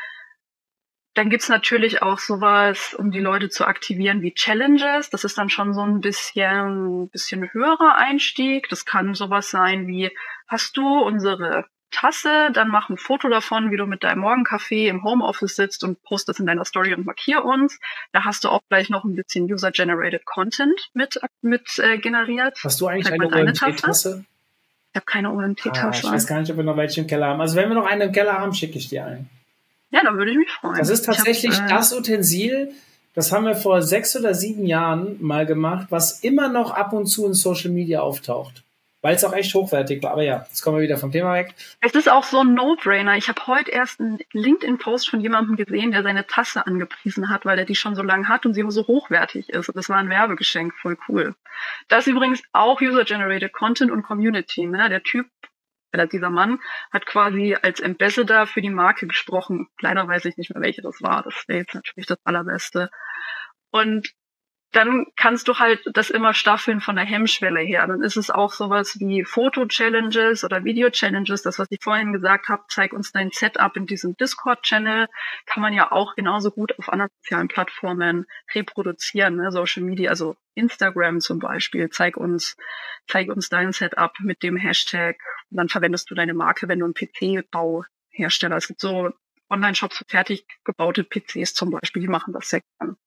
[SPEAKER 1] Dann gibt's natürlich auch sowas, um die Leute zu aktivieren, wie Challenges. Das ist dann schon so ein bisschen, bisschen höherer Einstieg. Das kann sowas sein wie, hast du unsere Tasse, dann mach ein Foto davon, wie du mit deinem Morgenkaffee im Homeoffice sitzt und post das in deiner Story und markier uns. Da hast du auch gleich noch ein bisschen User-Generated Content mit, mit äh, generiert.
[SPEAKER 3] Hast du eigentlich
[SPEAKER 1] Zeig
[SPEAKER 3] eine
[SPEAKER 1] mal
[SPEAKER 3] O
[SPEAKER 1] deine
[SPEAKER 3] M T-Tasse?
[SPEAKER 1] Ich habe keine O M
[SPEAKER 3] Ah,
[SPEAKER 1] T-Tasse.
[SPEAKER 3] ich weiß gar nicht, ob wir noch welche im Keller haben. Also wenn wir noch eine im Keller haben, schicke ich dir eine.
[SPEAKER 1] Ja, da würde ich mich freuen.
[SPEAKER 3] Das ist tatsächlich
[SPEAKER 1] Ich hab, äh,
[SPEAKER 3] das Utensil, das haben wir vor sechs oder sieben Jahren mal gemacht, was immer noch ab und zu in Social Media auftaucht. Weil es auch echt hochwertig war. Aber ja, jetzt kommen wir wieder vom Thema weg.
[SPEAKER 1] Es ist auch so ein No-Brainer. Ich habe heute erst einen LinkedIn-Post von jemandem gesehen, der seine Tasse angepriesen hat, weil er die schon so lange hat und sie so hochwertig ist. Das war ein Werbegeschenk, voll cool. Das ist übrigens auch User-Generated Content und Community. Ne? Der Typ, oder dieser Mann, hat quasi als Ambassador für die Marke gesprochen. Leider weiß ich nicht mehr, welche das war. Das wäre jetzt natürlich das Allerbeste. Und dann kannst du halt das immer staffeln von der Hemmschwelle her. Dann ist es auch sowas wie Foto-Challenges oder Video-Challenges. Das, was ich vorhin gesagt habe, zeig uns dein Setup in diesem Discord-Channel, kann man ja auch genauso gut auf anderen sozialen Plattformen reproduzieren. Ne? Social Media, also Instagram zum Beispiel, zeig uns, zeig uns dein Setup mit dem Hashtag. Und dann verwendest du deine Marke, wenn du ein P C-Bauhersteller. Es gibt so Online-Shops für fertig gebaute P Cs zum Beispiel, die machen das sehr gern.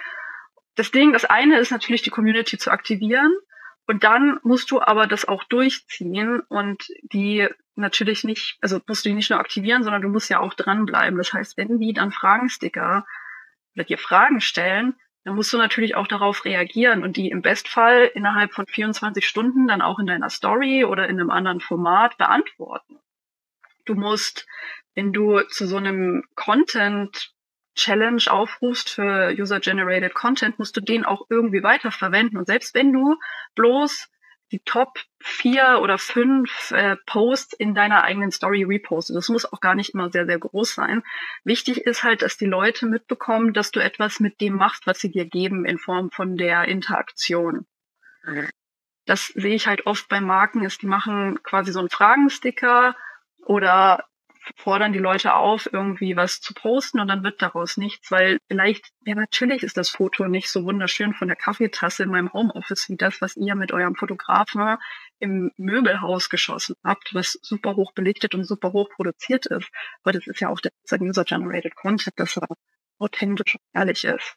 [SPEAKER 1] Das Ding, das eine ist natürlich, die Community zu aktivieren und dann musst du aber das auch durchziehen und die natürlich nicht, also musst du die nicht nur aktivieren, sondern du musst ja auch dranbleiben. Das heißt, wenn die dann Fragensticker oder dir Fragen stellen, dann musst du natürlich auch darauf reagieren und die im Bestfall innerhalb von vierundzwanzig Stunden dann auch in deiner Story oder in einem anderen Format beantworten. Du musst, wenn du zu so einem Content Challenge aufrufst für User-Generated Content, musst du den auch irgendwie weiterverwenden. Und selbst wenn du bloß die Top vier oder fünf äh, Posts in deiner eigenen Story repostest, das muss auch gar nicht immer sehr, sehr groß sein. Wichtig ist halt, dass die Leute mitbekommen, dass du etwas mit dem machst, was sie dir geben, in Form von der Interaktion. Das sehe ich halt oft bei Marken, ist, die machen quasi so einen Fragensticker oder fordern die Leute auf, irgendwie was zu posten und dann wird daraus nichts, weil vielleicht, ja natürlich ist das Foto nicht so wunderschön von der Kaffeetasse in meinem Homeoffice wie das, was ihr mit eurem Fotografen im Möbelhaus geschossen habt, was super hoch belichtet und super hoch produziert ist. Aber das ist ja auch der User-Generated Content, das er authentisch und ehrlich ist.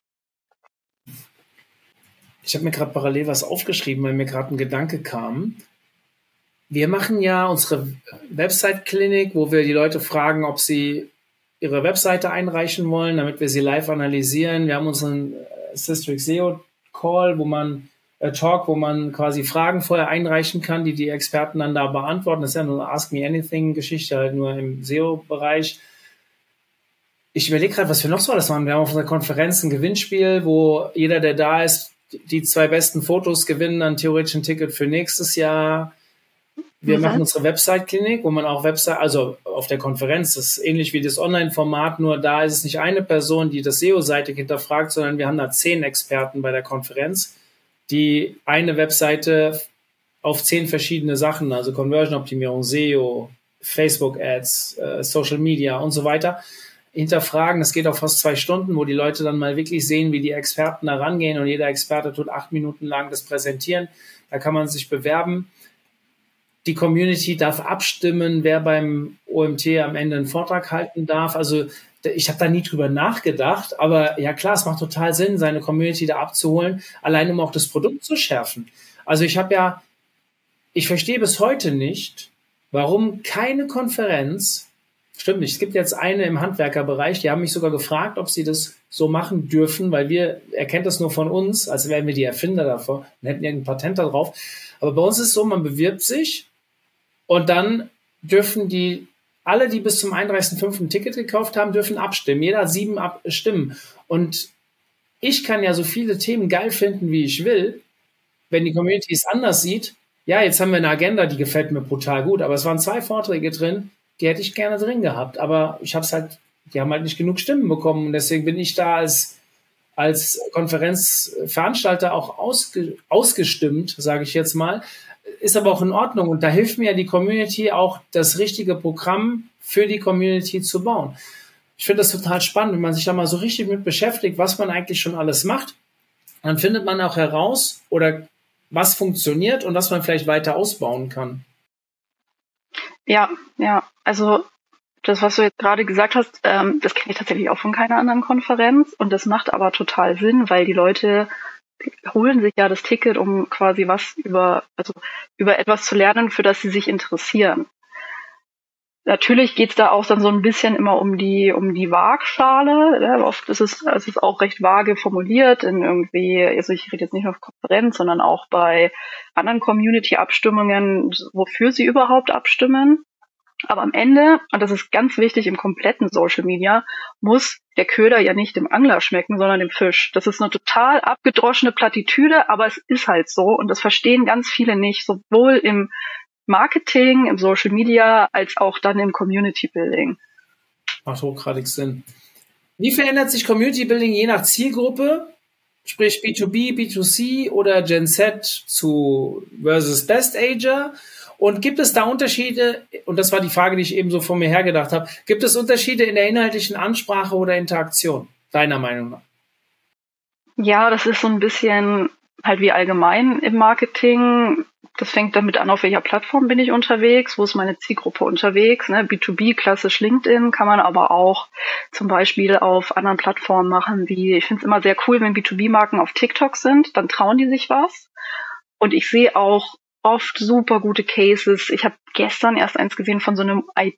[SPEAKER 3] Ich habe mir gerade parallel was aufgeschrieben, weil mir gerade ein Gedanke kam. Wir machen ja unsere Website-Klinik, wo wir die Leute fragen, ob sie ihre Webseite einreichen wollen, damit wir sie live analysieren. Wir haben unseren Systrix S E O Call, wo man äh, Talk, wo man quasi Fragen vorher einreichen kann, die die Experten dann da beantworten. Das ist ja nur eine Ask Me Anything-Geschichte, halt nur im S E O-Bereich. Ich überlege gerade, was wir noch so alles machen. Wir haben auf unserer Konferenz ein Gewinnspiel, wo jeder, der da ist, die zwei besten Fotos gewinnen, dann theoretisch ein Ticket für nächstes Jahr. Wir mhm. machen unsere Website-Klinik, wo man auch Website, also auf der Konferenz, das ist ähnlich wie das Online-Format, nur da ist es nicht eine Person, die das S E O-Seite hinterfragt, sondern wir haben da zehn Experten bei der Konferenz, die eine Webseite auf zehn verschiedene Sachen, also Conversion-Optimierung, S E O, Facebook-Ads, äh, Social Media und so weiter, hinterfragen. Das geht auch fast zwei Stunden, wo die Leute dann mal wirklich sehen, wie die Experten da rangehen und jeder Experte tut acht Minuten lang das Präsentieren. Da kann man sich bewerben. Die Community darf abstimmen, wer beim O M T am Ende einen Vortrag halten darf. Also ich habe da nie drüber nachgedacht, aber ja klar, es macht total Sinn, seine Community da abzuholen, allein um auch das Produkt zu schärfen. Also ich habe ja, ich verstehe bis heute nicht, warum keine Konferenz, stimmt nicht, es gibt jetzt eine im Handwerkerbereich, die haben mich sogar gefragt, ob sie das so machen dürfen, weil wir, er kennt das nur von uns, als wären wir die Erfinder davon und hätten irgendein Patent darauf. Aber bei uns ist es so, man bewirbt sich und dann dürfen die, alle, die bis zum einunddreißigsten fünften ein Ticket gekauft haben, dürfen abstimmen. Jeder hat sieben Ab- Stimmen. Und ich kann ja so viele Themen geil finden, wie ich will. Wenn die Community es anders sieht, ja, jetzt haben wir eine Agenda, die gefällt mir brutal gut, aber es waren zwei Vorträge drin, die hätte ich gerne drin gehabt. Aber ich habe es halt, die haben halt nicht genug Stimmen bekommen. Und deswegen bin ich da als, als Konferenzveranstalter auch ausge, ausgestimmt, sage ich jetzt mal. Ist aber auch in Ordnung. Und da hilft mir ja die Community auch, das richtige Programm für die Community zu bauen. Ich finde das total spannend, wenn man sich da mal so richtig mit beschäftigt, was man eigentlich schon alles macht. Dann findet man auch heraus, oder was funktioniert und was man vielleicht weiter ausbauen kann.
[SPEAKER 1] Ja, ja. Also das, was du jetzt gerade gesagt hast, ähm, das kenne ich tatsächlich auch von keiner anderen Konferenz. Und das macht aber total Sinn, weil die Leute holen sich ja das Ticket, um quasi was über, also über etwas zu lernen, für das sie sich interessieren. Natürlich geht's da auch dann so ein bisschen immer um die um die Waagschale. Ja, oft ist es, es ist auch recht vage formuliert in irgendwie, also ich rede jetzt nicht nur auf Konferenz, sondern auch bei anderen Community-Abstimmungen, wofür sie überhaupt abstimmen. Aber am Ende, und das ist ganz wichtig im kompletten Social Media, muss der Köder ja nicht dem Angler schmecken, sondern dem Fisch. Das ist eine total abgedroschene Plattitüde, aber es ist halt so und das verstehen ganz viele nicht, sowohl im Marketing, im Social Media, als auch dann im Community Building.
[SPEAKER 3] Macht hochgradig Sinn. Wie verändert sich Community Building je nach Zielgruppe? Sprich B zwei B, B zwei C oder Gen Z zu versus Best Ager? Und gibt es da Unterschiede, und das war die Frage, die ich eben so vor mir hergedacht habe, gibt es Unterschiede in der inhaltlichen Ansprache oder Interaktion, deiner Meinung nach?
[SPEAKER 1] Ja, das ist so ein bisschen halt wie allgemein im Marketing. Das fängt damit an, auf welcher Plattform bin ich unterwegs, wo ist meine Zielgruppe unterwegs. Ne? B zwei B, klassisch LinkedIn, kann man aber auch zum Beispiel auf anderen Plattformen machen, wie, ich finde es immer sehr cool, wenn B zwei B-Marken auf TikTok sind, dann trauen die sich was. Und ich sehe auch oft super gute Cases. Ich habe gestern erst eins gesehen von so einem I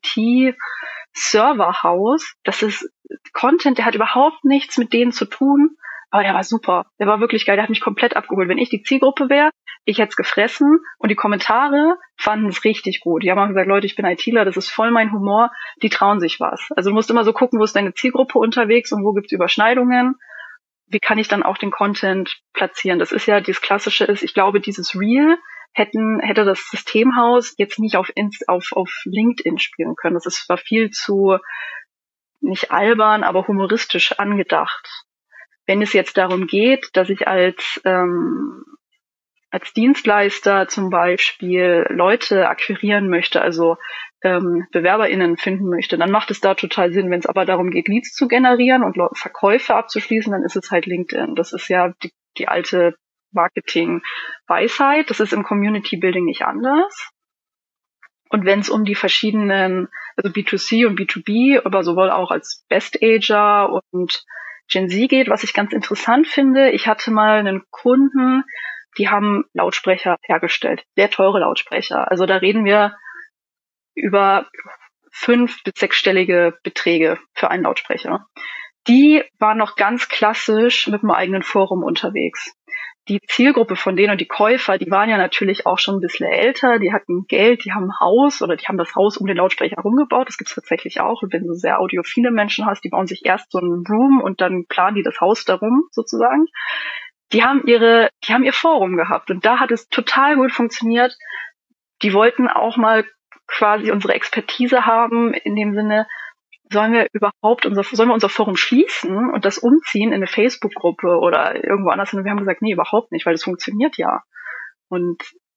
[SPEAKER 1] T-Serverhaus. Das ist Content, der hat überhaupt nichts mit denen zu tun, aber der war super. Der war wirklich geil, der hat mich komplett abgeholt. Wenn ich die Zielgruppe wäre, ich hätte es gefressen und die Kommentare fanden es richtig gut. Die haben auch gesagt, Leute, ich bin ITler, das ist voll mein Humor, die trauen sich was. Also du musst immer so gucken, wo ist deine Zielgruppe unterwegs und wo gibt's Überschneidungen. Wie kann ich dann auch den Content platzieren? Das ist ja, das Klassische ist, ich glaube, dieses Reel hätten, hätte das Systemhaus jetzt nicht auf, auf, auf LinkedIn spielen können. Das ist, war viel zu, nicht albern, aber humoristisch angedacht. Wenn es jetzt darum geht, dass ich als, ähm, als Dienstleister zum Beispiel Leute akquirieren möchte, also ähm, BewerberInnen finden möchte, dann macht es da total Sinn. Wenn es aber darum geht, Leads zu generieren und Verkäufe abzuschließen, dann ist es halt LinkedIn. Das ist ja die, die alte Marketing-Weisheit. Das ist im Community-Building nicht anders. Und wenn es um die verschiedenen, also B zwei C und B zwei B, aber sowohl auch als Best Ager und Gen Z geht, was ich ganz interessant finde, ich hatte mal einen Kunden, die haben Lautsprecher hergestellt, sehr teure Lautsprecher. Also da reden wir über fünf- bis sechsstellige Beträge für einen Lautsprecher. Die waren noch ganz klassisch mit einem eigenen Forum unterwegs. Die Zielgruppe von denen und die Käufer, die waren ja natürlich auch schon ein bisschen älter, die hatten Geld, die haben ein Haus oder die haben das Haus um den Lautsprecher herumgebaut, das gibt's tatsächlich auch. Und wenn du sehr audiophile Menschen hast, die bauen sich erst so einen Room und dann planen die das Haus darum sozusagen. Die haben ihre, die haben ihr Forum gehabt und da hat es total gut funktioniert. Die wollten auch mal quasi unsere Expertise haben in dem Sinne, sollen wir überhaupt unser, sollen wir unser Forum schließen und das umziehen in eine Facebook-Gruppe oder irgendwo anders hin? Und wir haben gesagt, nee, überhaupt nicht, weil das funktioniert ja. Und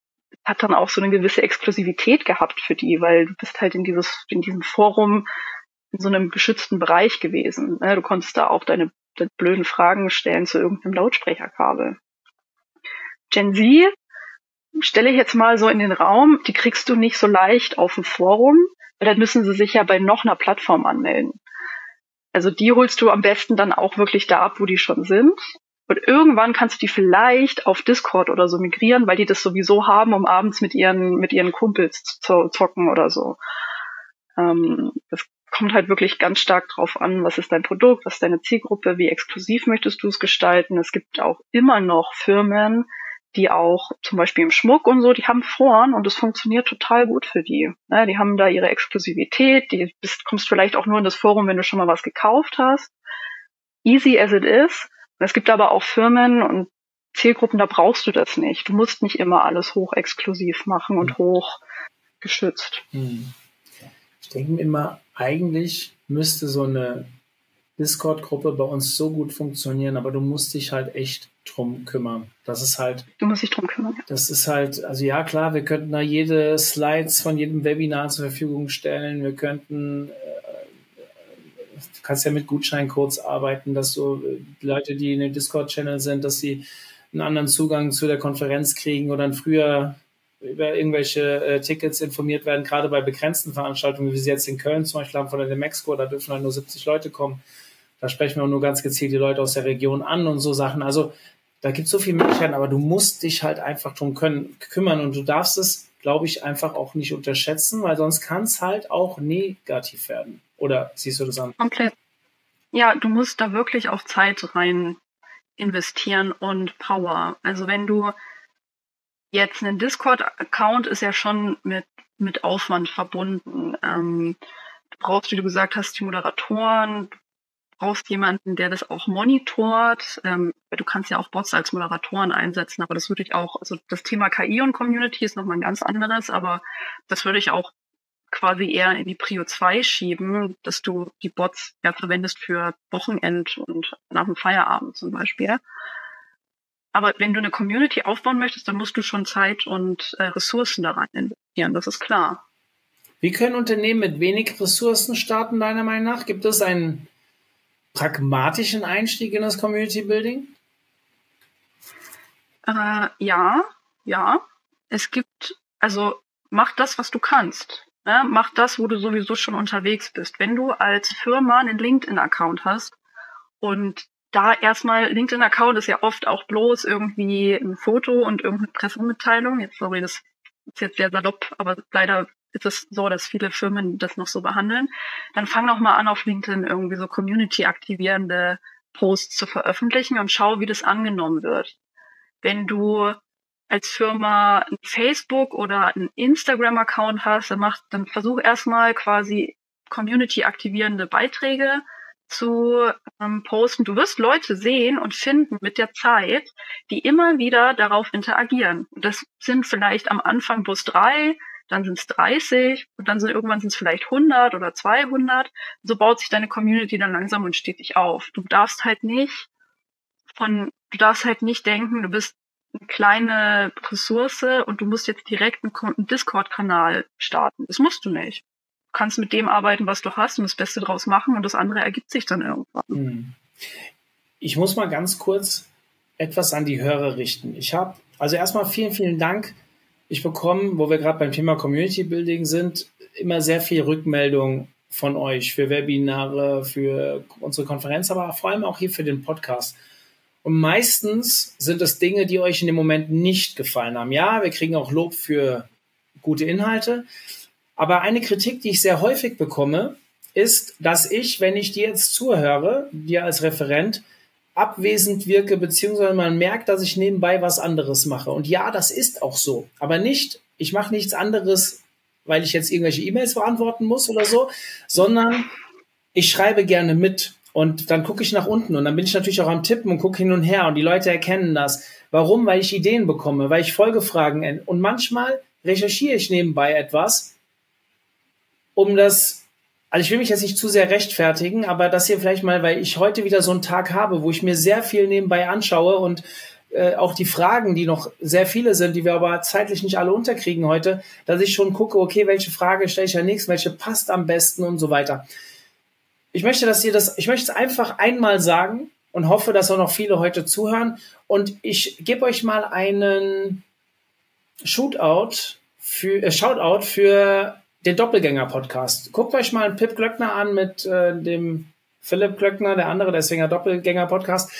[SPEAKER 1] hat dann auch so eine gewisse Exklusivität gehabt für die, weil du bist halt in dieses, in diesem Forum in so einem geschützten Bereich gewesen. Ne? Du konntest da auch deine, deine blöden Fragen stellen zu irgendeinem Lautsprecherkabel. Gen Z stelle ich jetzt mal so in den Raum, die kriegst du nicht so leicht auf dem Forum, weil dann müssen sie sich ja bei noch einer Plattform anmelden. Also die holst du am besten dann auch wirklich da ab, wo die schon sind. Und irgendwann kannst du die vielleicht auf Discord oder so migrieren, weil die das sowieso haben, um abends mit ihren mit ihren Kumpels zu zocken oder so. Ähm, das kommt halt wirklich ganz stark drauf an, was ist dein Produkt, was ist deine Zielgruppe, wie exklusiv möchtest du es gestalten. Es gibt auch immer noch Firmen, die auch zum Beispiel im Schmuck und so, die haben Foren und es funktioniert total gut für die. Ne, die haben da ihre Exklusivität, die bist, kommst vielleicht auch nur in das Forum, wenn du schon mal was gekauft hast. Easy as it is. Es gibt aber auch Firmen und Zielgruppen, da brauchst du das nicht. Du musst nicht immer alles hochexklusiv machen und hoch geschützt.
[SPEAKER 3] Ich denke mir immer, eigentlich müsste so eine Discord-Gruppe bei uns so gut funktionieren, aber du musst dich halt echt drum kümmern. Das ist halt...
[SPEAKER 1] Du musst dich drum kümmern, ja.
[SPEAKER 3] Das ist halt, also ja klar, wir könnten da jede Slides von jedem Webinar zur Verfügung stellen. Wir könnten... Du kannst ja mit Gutscheincodes arbeiten, dass so Leute, die in dem Discord-Channel sind, dass sie einen anderen Zugang zu der Konferenz kriegen oder dann früher über irgendwelche äh, Tickets informiert werden, gerade bei begrenzten Veranstaltungen, wie wir sie jetzt in Köln zum Beispiel haben von der Demexco, da dürfen halt nur siebzig Leute kommen. Da sprechen wir auch nur ganz gezielt die Leute aus der Region an und so Sachen. Also da gibt es so viele Möglichkeiten, aber du musst dich halt einfach drum können, kümmern und du darfst es, glaube ich, einfach auch nicht unterschätzen, weil sonst kann es halt auch negativ werden. Oder siehst du das an?
[SPEAKER 1] Komplett. Ja, du musst da wirklich auch Zeit rein investieren und Power. Also wenn du jetzt einen Discord-Account ist ja schon mit, mit Aufwand verbunden. Ähm, du brauchst, wie du gesagt hast, die Moderatoren, du brauchst jemanden, der das auch monitort. Ähm, du kannst ja auch Bots als Moderatoren einsetzen, aber das würde ich auch, also das Thema K I und Community ist nochmal ein ganz anderes, aber das würde ich auch quasi eher in die Prio zwei schieben, dass du die Bots ja verwendest für Wochenend und nach dem Feierabend zum Beispiel. Aber wenn du eine Community aufbauen möchtest, dann musst du schon Zeit und äh, Ressourcen da rein investieren, das ist klar.
[SPEAKER 3] Wie können Unternehmen mit wenig Ressourcen starten, deiner Meinung nach? Gibt es einen pragmatischen Einstieg in das Community Building?
[SPEAKER 1] Äh, ja, ja. Es gibt, also mach das, was du kannst. Ne? Mach das, wo du sowieso schon unterwegs bist. Wenn du als Firma einen LinkedIn-Account hast und da erstmal, LinkedIn-Account ist ja oft auch bloß irgendwie ein Foto und irgendeine Pressemitteilung. Jetzt, sorry, das ist jetzt sehr salopp, aber leider ist es so, dass viele Firmen das noch so behandeln. Dann fang doch mal an, auf LinkedIn irgendwie so Community-aktivierende Posts zu veröffentlichen und schau, wie das angenommen wird. Wenn du als Firma ein Facebook oder einen Instagram-Account hast, dann mach, dann versuch erstmal quasi Community-aktivierende Beiträge zu ähm, posten. Du wirst Leute sehen und finden mit der Zeit, die immer wieder darauf interagieren. Und das sind vielleicht am Anfang bloß drei, dann sind es dreißig und dann sind irgendwann sind es vielleicht hundert oder zweihundert. So baut sich deine Community dann langsam und stetig auf. Du darfst halt nicht von, du darfst halt nicht denken, du bist eine kleine Ressource und du musst jetzt direkt einen, einen Discord-Kanal starten. Das musst du nicht. Du kannst mit dem arbeiten, was du hast und das Beste draus machen und das andere ergibt sich dann irgendwann.
[SPEAKER 3] Ich muss mal ganz kurz etwas an die Hörer richten. Ich habe, also erstmal vielen, vielen Dank. Ich bekomme, wo wir gerade beim Thema Community Building sind, immer sehr viel Rückmeldung von euch für Webinare, für unsere Konferenz, aber vor allem auch hier für den Podcast. Und meistens sind es Dinge, die euch in dem Moment nicht gefallen haben. Ja, wir kriegen auch Lob für gute Inhalte, aber eine Kritik, die ich sehr häufig bekomme, ist, dass ich, wenn ich dir jetzt zuhöre, dir als Referent, abwesend wirke, beziehungsweise man merkt, dass ich nebenbei was anderes mache. Und ja, das ist auch so. Aber nicht, ich mache nichts anderes, weil ich jetzt irgendwelche E-Mails beantworten muss oder so, sondern ich schreibe gerne mit. Und dann gucke ich nach unten und dann bin ich natürlich auch am Tippen und gucke hin und her und die Leute erkennen das. Warum? Weil ich Ideen bekomme, weil ich Folgefragen und manchmal recherchiere ich nebenbei etwas, um das, also ich will mich jetzt nicht zu sehr rechtfertigen, aber das hier vielleicht mal, weil ich heute wieder so einen Tag habe, wo ich mir sehr viel nebenbei anschaue und äh, auch die Fragen, die noch sehr viele sind, die wir aber zeitlich nicht alle unterkriegen heute, dass ich schon gucke, okay, welche Frage stelle ich am nächsten, welche passt am besten und so weiter. Ich möchte, dass ihr das, ich möchte es einfach einmal sagen und hoffe, dass auch noch viele heute zuhören. Und ich gebe euch mal einen Shootout für, äh, Shoutout für den Doppelgänger-Podcast. Guckt euch mal Pip Glöckner an mit äh, dem Philipp Glöckner, der andere, der Swinger Doppelgänger-Podcast.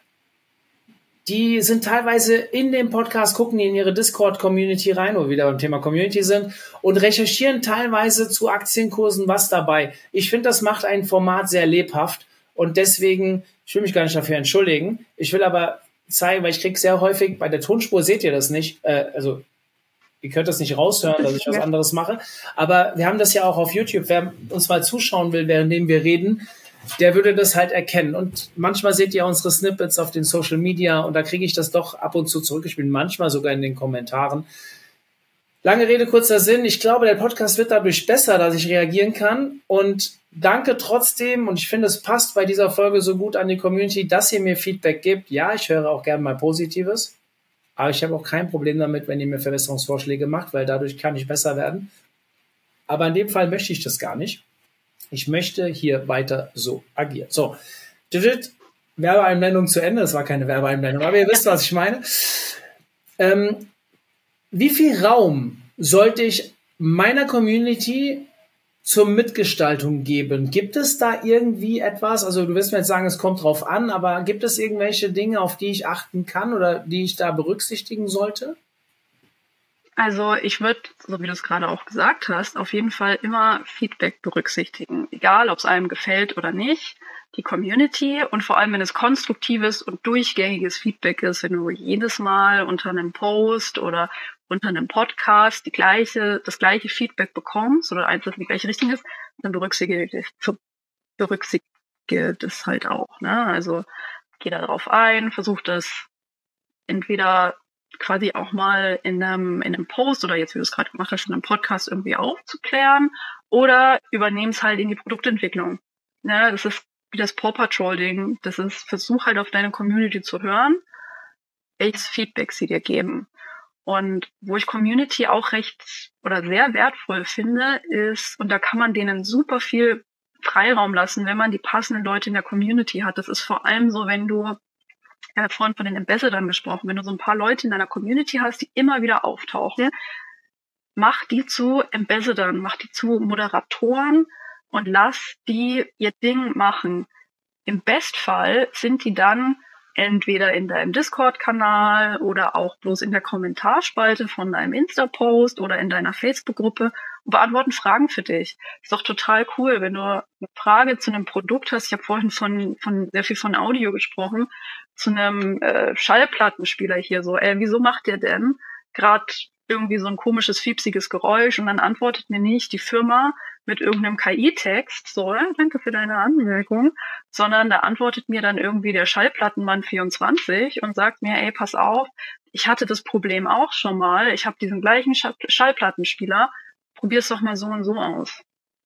[SPEAKER 3] Die sind teilweise in dem Podcast, gucken die in ihre Discord-Community rein, wo wir wieder beim Thema Community sind, und recherchieren teilweise zu Aktienkursen was dabei. Ich finde, das macht ein Format sehr lebhaft und deswegen, ich will mich gar nicht dafür entschuldigen. Ich will aber zeigen, weil ich kriege sehr häufig, bei der Tonspur seht ihr das nicht, äh, also ihr könnt das nicht raushören, dass ich was anderes mache, aber wir haben das ja auch auf YouTube. Wer uns mal zuschauen will, währenddem wir reden, der würde das halt erkennen. Und manchmal seht ihr unsere Snippets auf den Social Media und da kriege ich das doch ab und zu zurück. Ich bin manchmal sogar in den Kommentaren. Lange Rede, kurzer Sinn. Ich glaube, der Podcast wird dadurch besser, dass ich reagieren kann. Und danke trotzdem. Und ich finde, es passt bei dieser Folge so gut an die Community, dass ihr mir Feedback gebt. Ja, ich höre auch gerne mal Positives. Aber ich habe auch kein Problem damit, wenn ihr mir Verbesserungsvorschläge macht, weil dadurch kann ich besser werden. Aber in dem Fall möchte ich das gar nicht. Ich möchte hier weiter so agieren. So, Werbeeinblendung zu Ende. Das war keine Werbeeinblendung, aber ihr wisst, was ich meine. Ähm, wie viel Raum sollte ich meiner Community zur Mitgestaltung geben? Gibt es da irgendwie etwas? Also du wirst mir jetzt sagen, es kommt drauf an, aber gibt es irgendwelche Dinge, auf die ich achten kann oder die ich da berücksichtigen sollte?
[SPEAKER 1] Also ich würde, so wie du es gerade auch gesagt hast, auf jeden Fall immer Feedback berücksichtigen. Egal, ob es einem gefällt oder nicht. Die Community und vor allem, wenn es konstruktives und durchgängiges Feedback ist, wenn du jedes Mal unter einem Post oder unter einem Podcast die gleiche, das gleiche Feedback bekommst oder eins, das in die gleiche Richtung ist, dann berücksichtige, berücksichtige das halt auch. Ne? Also geh da drauf ein, versuch das entweder quasi auch mal in einem, in einem Post oder jetzt, wie du es gerade gemacht hast, in einem Podcast irgendwie aufzuklären oder übernehmen es halt in die Produktentwicklung. Ja, das ist wie das Paw Patrol-Ding. Das ist, versuch halt auf deine Community zu hören, welches Feedback sie dir geben. Und wo ich Community auch recht oder sehr wertvoll finde, ist, und da kann man denen super viel Freiraum lassen, wenn man die passenden Leute in der Community hat. Das ist vor allem so, wenn du, ich habe vorhin von den Ambassadern gesprochen, wenn du so ein paar Leute in deiner Community hast, die immer wieder auftauchen, mach die zu Ambassadern, mach die zu Moderatoren und lass die ihr Ding machen. Im Bestfall sind die dann entweder in deinem Discord-Kanal oder auch bloß in der Kommentarspalte von deinem Insta-Post oder in deiner Facebook-Gruppe und beantworten Fragen für dich. Ist doch total cool, wenn du eine Frage zu einem Produkt hast. Ich habe vorhin von, von sehr viel von Audio gesprochen, zu einem äh, Schallplattenspieler hier so, ey, wieso macht der denn gerade irgendwie so ein komisches, fiepsiges Geräusch und dann antwortet mir nicht die Firma mit irgendeinem K I-Text, so, äh, danke für deine Anmerkung, sondern da antwortet mir dann irgendwie der Schallplattenmann vierundzwanzig und sagt mir, ey, pass auf, ich hatte das Problem auch schon mal, ich habe diesen gleichen Schall- Schallplattenspieler, probier's doch mal so und so aus.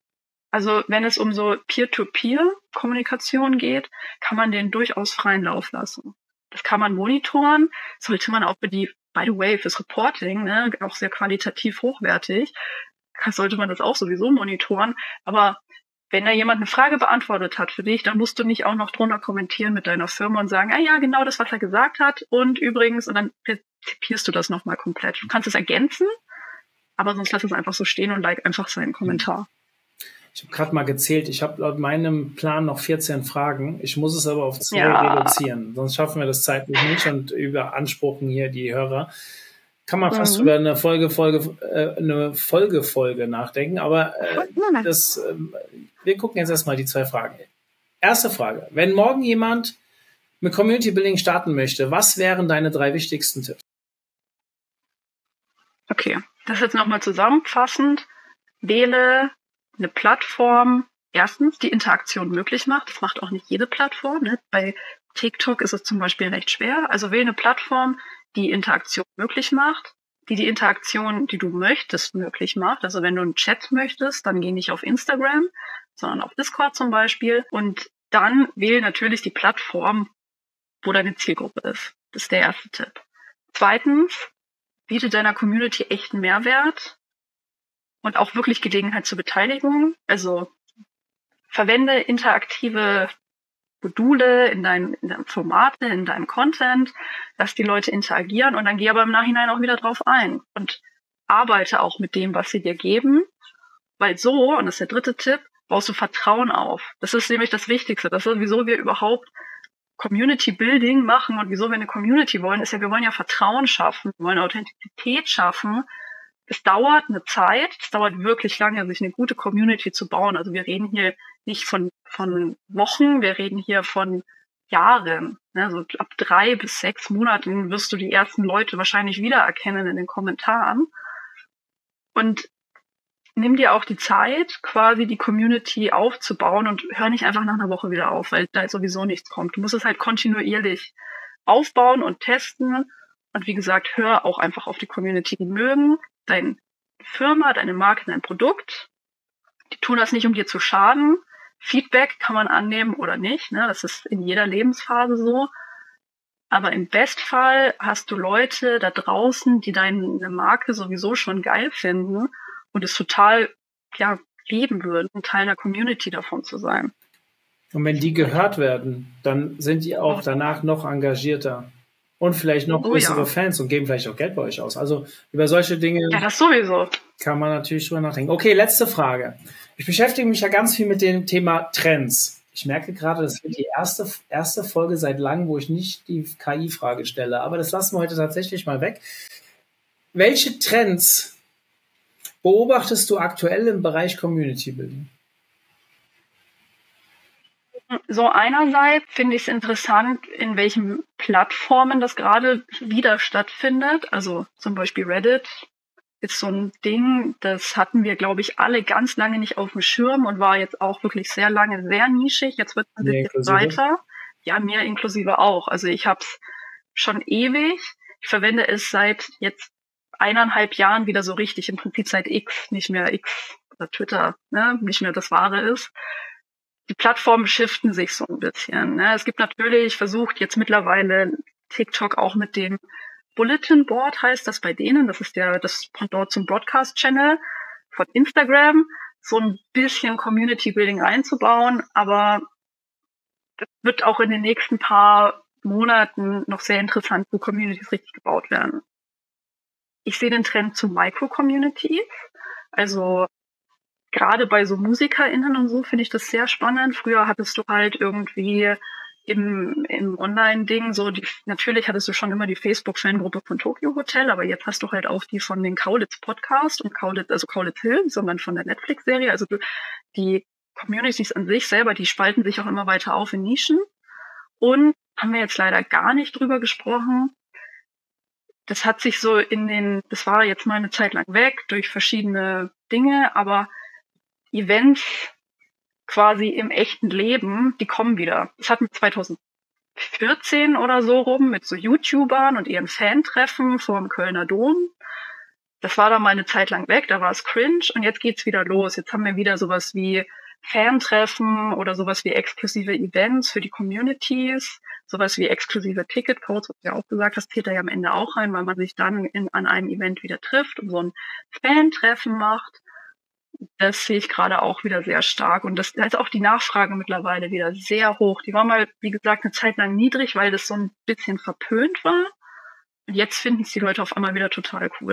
[SPEAKER 1] Also wenn es um so Peer-to-Peer-Kommunikation geht, kann man den durchaus freien Lauf lassen. Das kann man monitoren, sollte man auch für die, by the way, fürs Reporting, ne, auch sehr qualitativ hochwertig, sollte man das auch sowieso monitoren. Aber wenn da jemand eine Frage beantwortet hat für dich, dann musst du nicht auch noch drunter kommentieren mit deiner Firma und sagen, ah ja, genau das, was er gesagt hat und übrigens, und dann rezipierst du das nochmal komplett. Du kannst es ergänzen, aber sonst lass es einfach so stehen und like einfach seinen Kommentar.
[SPEAKER 3] Ich habe gerade mal gezählt, ich habe laut meinem Plan noch vierzehn Fragen. Ich muss es aber auf zwei
[SPEAKER 1] Ja.
[SPEAKER 3] reduzieren, sonst schaffen wir das zeitlich nicht und überanspruchen hier die Hörer. Kann man fast
[SPEAKER 1] Mhm.
[SPEAKER 3] über eine Folge, Folge, äh, eine Folgefolge nachdenken, aber äh, das, äh, wir gucken jetzt erstmal die zwei Fragen. Erste Frage. Wenn morgen jemand mit Community Building starten möchte, was wären deine drei wichtigsten Tipps?
[SPEAKER 1] Okay, das jetzt nochmal zusammenfassend. Wähle eine Plattform, erstens, die Interaktion möglich macht. Das macht auch nicht jede Plattform. Ne? Bei TikTok ist es zum Beispiel recht schwer. Also wähle eine Plattform, die Interaktion möglich macht, die die Interaktion, die du möchtest, möglich macht. Also wenn du einen Chat möchtest, dann geh nicht auf Instagram, sondern auf Discord zum Beispiel. Und dann wähle natürlich die Plattform, wo deine Zielgruppe ist. Das ist der erste Tipp. Zweitens, biete deiner Community echten Mehrwert und auch wirklich Gelegenheit zur Beteiligung. Also verwende interaktive Module in deinen, in deinen Formate, in deinem Content, lass die Leute interagieren und dann geh aber im Nachhinein auch wieder drauf ein und arbeite auch mit dem, was sie dir geben, weil so, und das ist der dritte Tipp, baust du Vertrauen auf. Das ist nämlich das Wichtigste. Das ist, wieso wir überhaupt Community Building machen und wieso wir eine Community wollen, ist ja, wir wollen ja Vertrauen schaffen, wir wollen Authentizität schaffen. Es dauert eine Zeit, es dauert wirklich lange, sich eine gute Community zu bauen. Also wir reden hier nicht von, von Wochen, wir reden hier von Jahren. Also ab drei bis sechs Monaten wirst du die ersten Leute wahrscheinlich wiedererkennen in den Kommentaren. Und nimm dir auch die Zeit, quasi die Community aufzubauen und hör nicht einfach nach einer Woche wieder auf, weil da sowieso nichts kommt. Du musst es halt kontinuierlich aufbauen und testen. Und wie gesagt, hör auch einfach auf die Community, die mögen deine Firma, deine Marke, dein Produkt. Die tun das nicht, um dir zu schaden. Feedback kann man annehmen oder nicht, ne? Das ist in jeder Lebensphase so. Aber im Bestfall hast du Leute da draußen, die deine Marke sowieso schon geil finden und es total, ja, lieben würden, ein Teil einer Community davon zu sein.
[SPEAKER 3] Und wenn die gehört werden, dann sind die auch danach noch engagierter. Und vielleicht noch
[SPEAKER 1] Oh,
[SPEAKER 3] größere
[SPEAKER 1] ja.
[SPEAKER 3] Fans und geben vielleicht auch Geld bei euch aus. Also über solche Dinge
[SPEAKER 1] Ja, das sowieso.
[SPEAKER 3] kann man natürlich drüber nachdenken. Okay, letzte Frage. Ich beschäftige mich ja ganz viel mit dem Thema Trends. Ich merke gerade, das wird die erste, erste Folge seit langem, wo ich nicht die K I-Frage stelle. Aber das lassen wir heute tatsächlich mal weg. Welche Trends beobachtest du aktuell im Bereich Community Building?
[SPEAKER 1] So einerseits finde ich es interessant, in welchen Plattformen das gerade wieder stattfindet. Also zum Beispiel Reddit ist so ein Ding, das hatten wir, glaube ich, alle ganz lange nicht auf dem Schirm und war jetzt auch wirklich sehr lange sehr nischig. Jetzt wird es ein
[SPEAKER 3] Mir
[SPEAKER 1] bisschen
[SPEAKER 3] inklusive?
[SPEAKER 1] weiter. Ja, mir inklusive auch. Also ich habe es schon ewig. Ich verwende es seit jetzt eineinhalb Jahren wieder so richtig. Im Prinzip seit X, nicht mehr X oder Twitter, ne, nicht mehr das Wahre ist. Die Plattformen shiften sich so ein bisschen. Ne? Es gibt natürlich, versucht jetzt mittlerweile TikTok auch mit dem Bulletin Board, heißt das bei denen, das ist der das Pendant zum Broadcast Channel von Instagram, so ein bisschen Community Building einzubauen, aber das wird auch in den nächsten paar Monaten noch sehr interessant, wo Communities richtig gebaut werden. Ich sehe den Trend zu Micro-Communities, also gerade bei so MusikerInnen und so finde ich das sehr spannend. Früher hattest du halt irgendwie im, im Online-Ding so, die, natürlich hattest du schon immer die Facebook-Fangruppe von Tokyo Hotel, aber jetzt hast du halt auch die von den Kaulitz Podcast und Kaulitz, also Kaulitz Hills, sondern von der Netflix-Serie. Also du, die Communities an sich selber, die spalten sich auch immer weiter auf in Nischen. Und haben wir jetzt leider gar nicht drüber gesprochen. Das hat sich so in den, das war jetzt mal eine Zeit lang weg durch verschiedene Dinge, aber Events quasi im echten Leben, die kommen wieder. Das hatten wir zwanzig vierzehn oder so rum mit so YouTubern und ihren Fantreffen vor dem Kölner Dom. Das war dann mal eine Zeit lang weg, da war es cringe und jetzt geht's wieder los. Jetzt haben wir wieder sowas wie Fantreffen oder sowas wie exklusive Events für die Communities, sowas wie exklusive Ticketcodes, was du ja auch gesagt hast, zählt da ja am Ende auch rein, weil man sich dann in, an einem Event wieder trifft und so ein Fantreffen macht. Das sehe ich gerade auch wieder sehr stark. Und das, da ist auch die Nachfrage mittlerweile wieder sehr hoch. Die war mal, wie gesagt, eine Zeit lang niedrig, weil das so ein bisschen verpönt war. Und jetzt finden es die Leute auf einmal wieder total cool.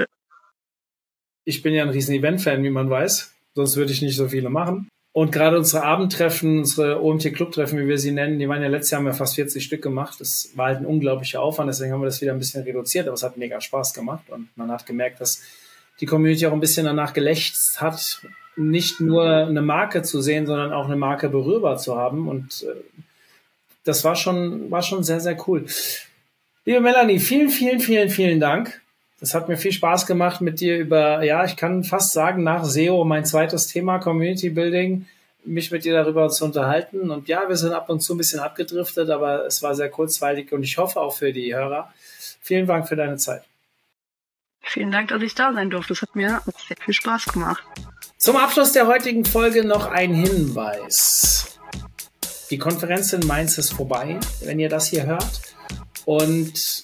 [SPEAKER 3] Ich bin ja ein riesen Event-Fan, wie man weiß. Sonst würde ich nicht so viele machen. Und gerade unsere Abendtreffen, unsere O M T-Club-Treffen, wie wir sie nennen, die waren ja letztes Jahr, haben wir fast vierzig Stück gemacht. Das war halt ein unglaublicher Aufwand, deswegen haben wir das wieder ein bisschen reduziert. Aber es hat mega Spaß gemacht. Und man hat gemerkt, dass die Community auch ein bisschen danach gelächzt hat, nicht nur eine Marke zu sehen, sondern auch eine Marke berührbar zu haben. Und äh, das war schon, war schon sehr, sehr cool. Liebe Melanie, vielen, vielen, vielen, vielen Dank. Das hat mir viel Spaß gemacht mit dir über, ja, ich kann fast sagen, nach S E O mein zweites Thema, Community Building, mich mit dir darüber zu unterhalten. Und ja, wir sind ab und zu ein bisschen abgedriftet, aber es war sehr kurzweilig und ich hoffe auch für die Hörer. Vielen Dank für deine Zeit.
[SPEAKER 1] Vielen Dank, dass ich da sein durfte. Das hat mir sehr viel Spaß gemacht.
[SPEAKER 3] Zum Abschluss der heutigen Folge noch ein Hinweis. Die Konferenz in Mainz ist vorbei, wenn ihr das hier hört. Und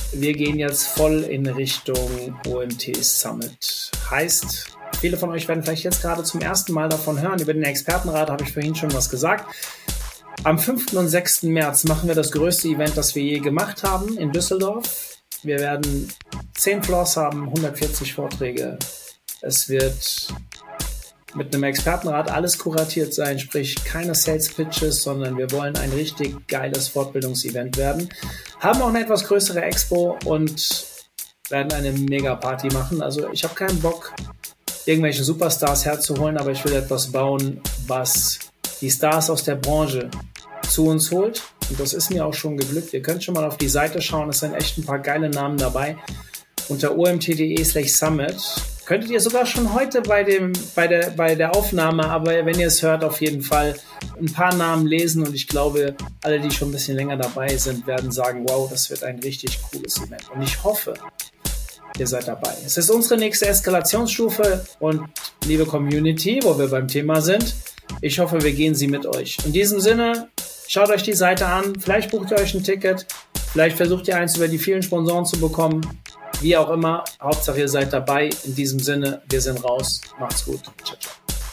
[SPEAKER 3] wir gehen jetzt voll in Richtung O M T Summit. Heißt, viele von euch werden vielleicht jetzt gerade zum ersten Mal davon hören. Über den Expertenrat habe ich vorhin schon was gesagt. Am fünften und sechsten März machen wir das größte Event, das wir je gemacht haben in Düsseldorf. Wir werden zehn Floors haben, hundertvierzig Vorträge. Es wird mit einem Expertenrat alles kuratiert sein, sprich keine Sales Pitches, sondern wir wollen ein richtig geiles Fortbildungsevent werden. Haben auch eine etwas größere Expo und werden eine Mega-Party machen. Also ich habe keinen Bock, irgendwelche Superstars herzuholen, aber ich will etwas bauen, was die Stars aus der Branche zu uns holt. Und das ist mir auch schon geglückt. Ihr könnt schon mal auf die Seite schauen. Es sind echt ein paar geile Namen dabei. Unter omt.de slash summit könntet ihr sogar schon heute bei, dem, bei, der, bei der Aufnahme, aber wenn ihr es hört, auf jeden Fall ein paar Namen lesen. Und ich glaube, alle, die schon ein bisschen länger dabei sind, werden sagen, wow, das wird ein richtig cooles Event. Und ich hoffe, ihr seid dabei. Es ist unsere nächste Eskalationsstufe und liebe Community, wo wir beim Thema sind, ich hoffe, wir gehen sie mit euch. In diesem Sinne, schaut euch die Seite an, vielleicht bucht ihr euch ein Ticket, vielleicht versucht ihr eins über die vielen Sponsoren zu bekommen, wie auch immer. Hauptsache ihr seid dabei. In diesem Sinne, wir sind raus. Macht's gut. Ciao, ciao.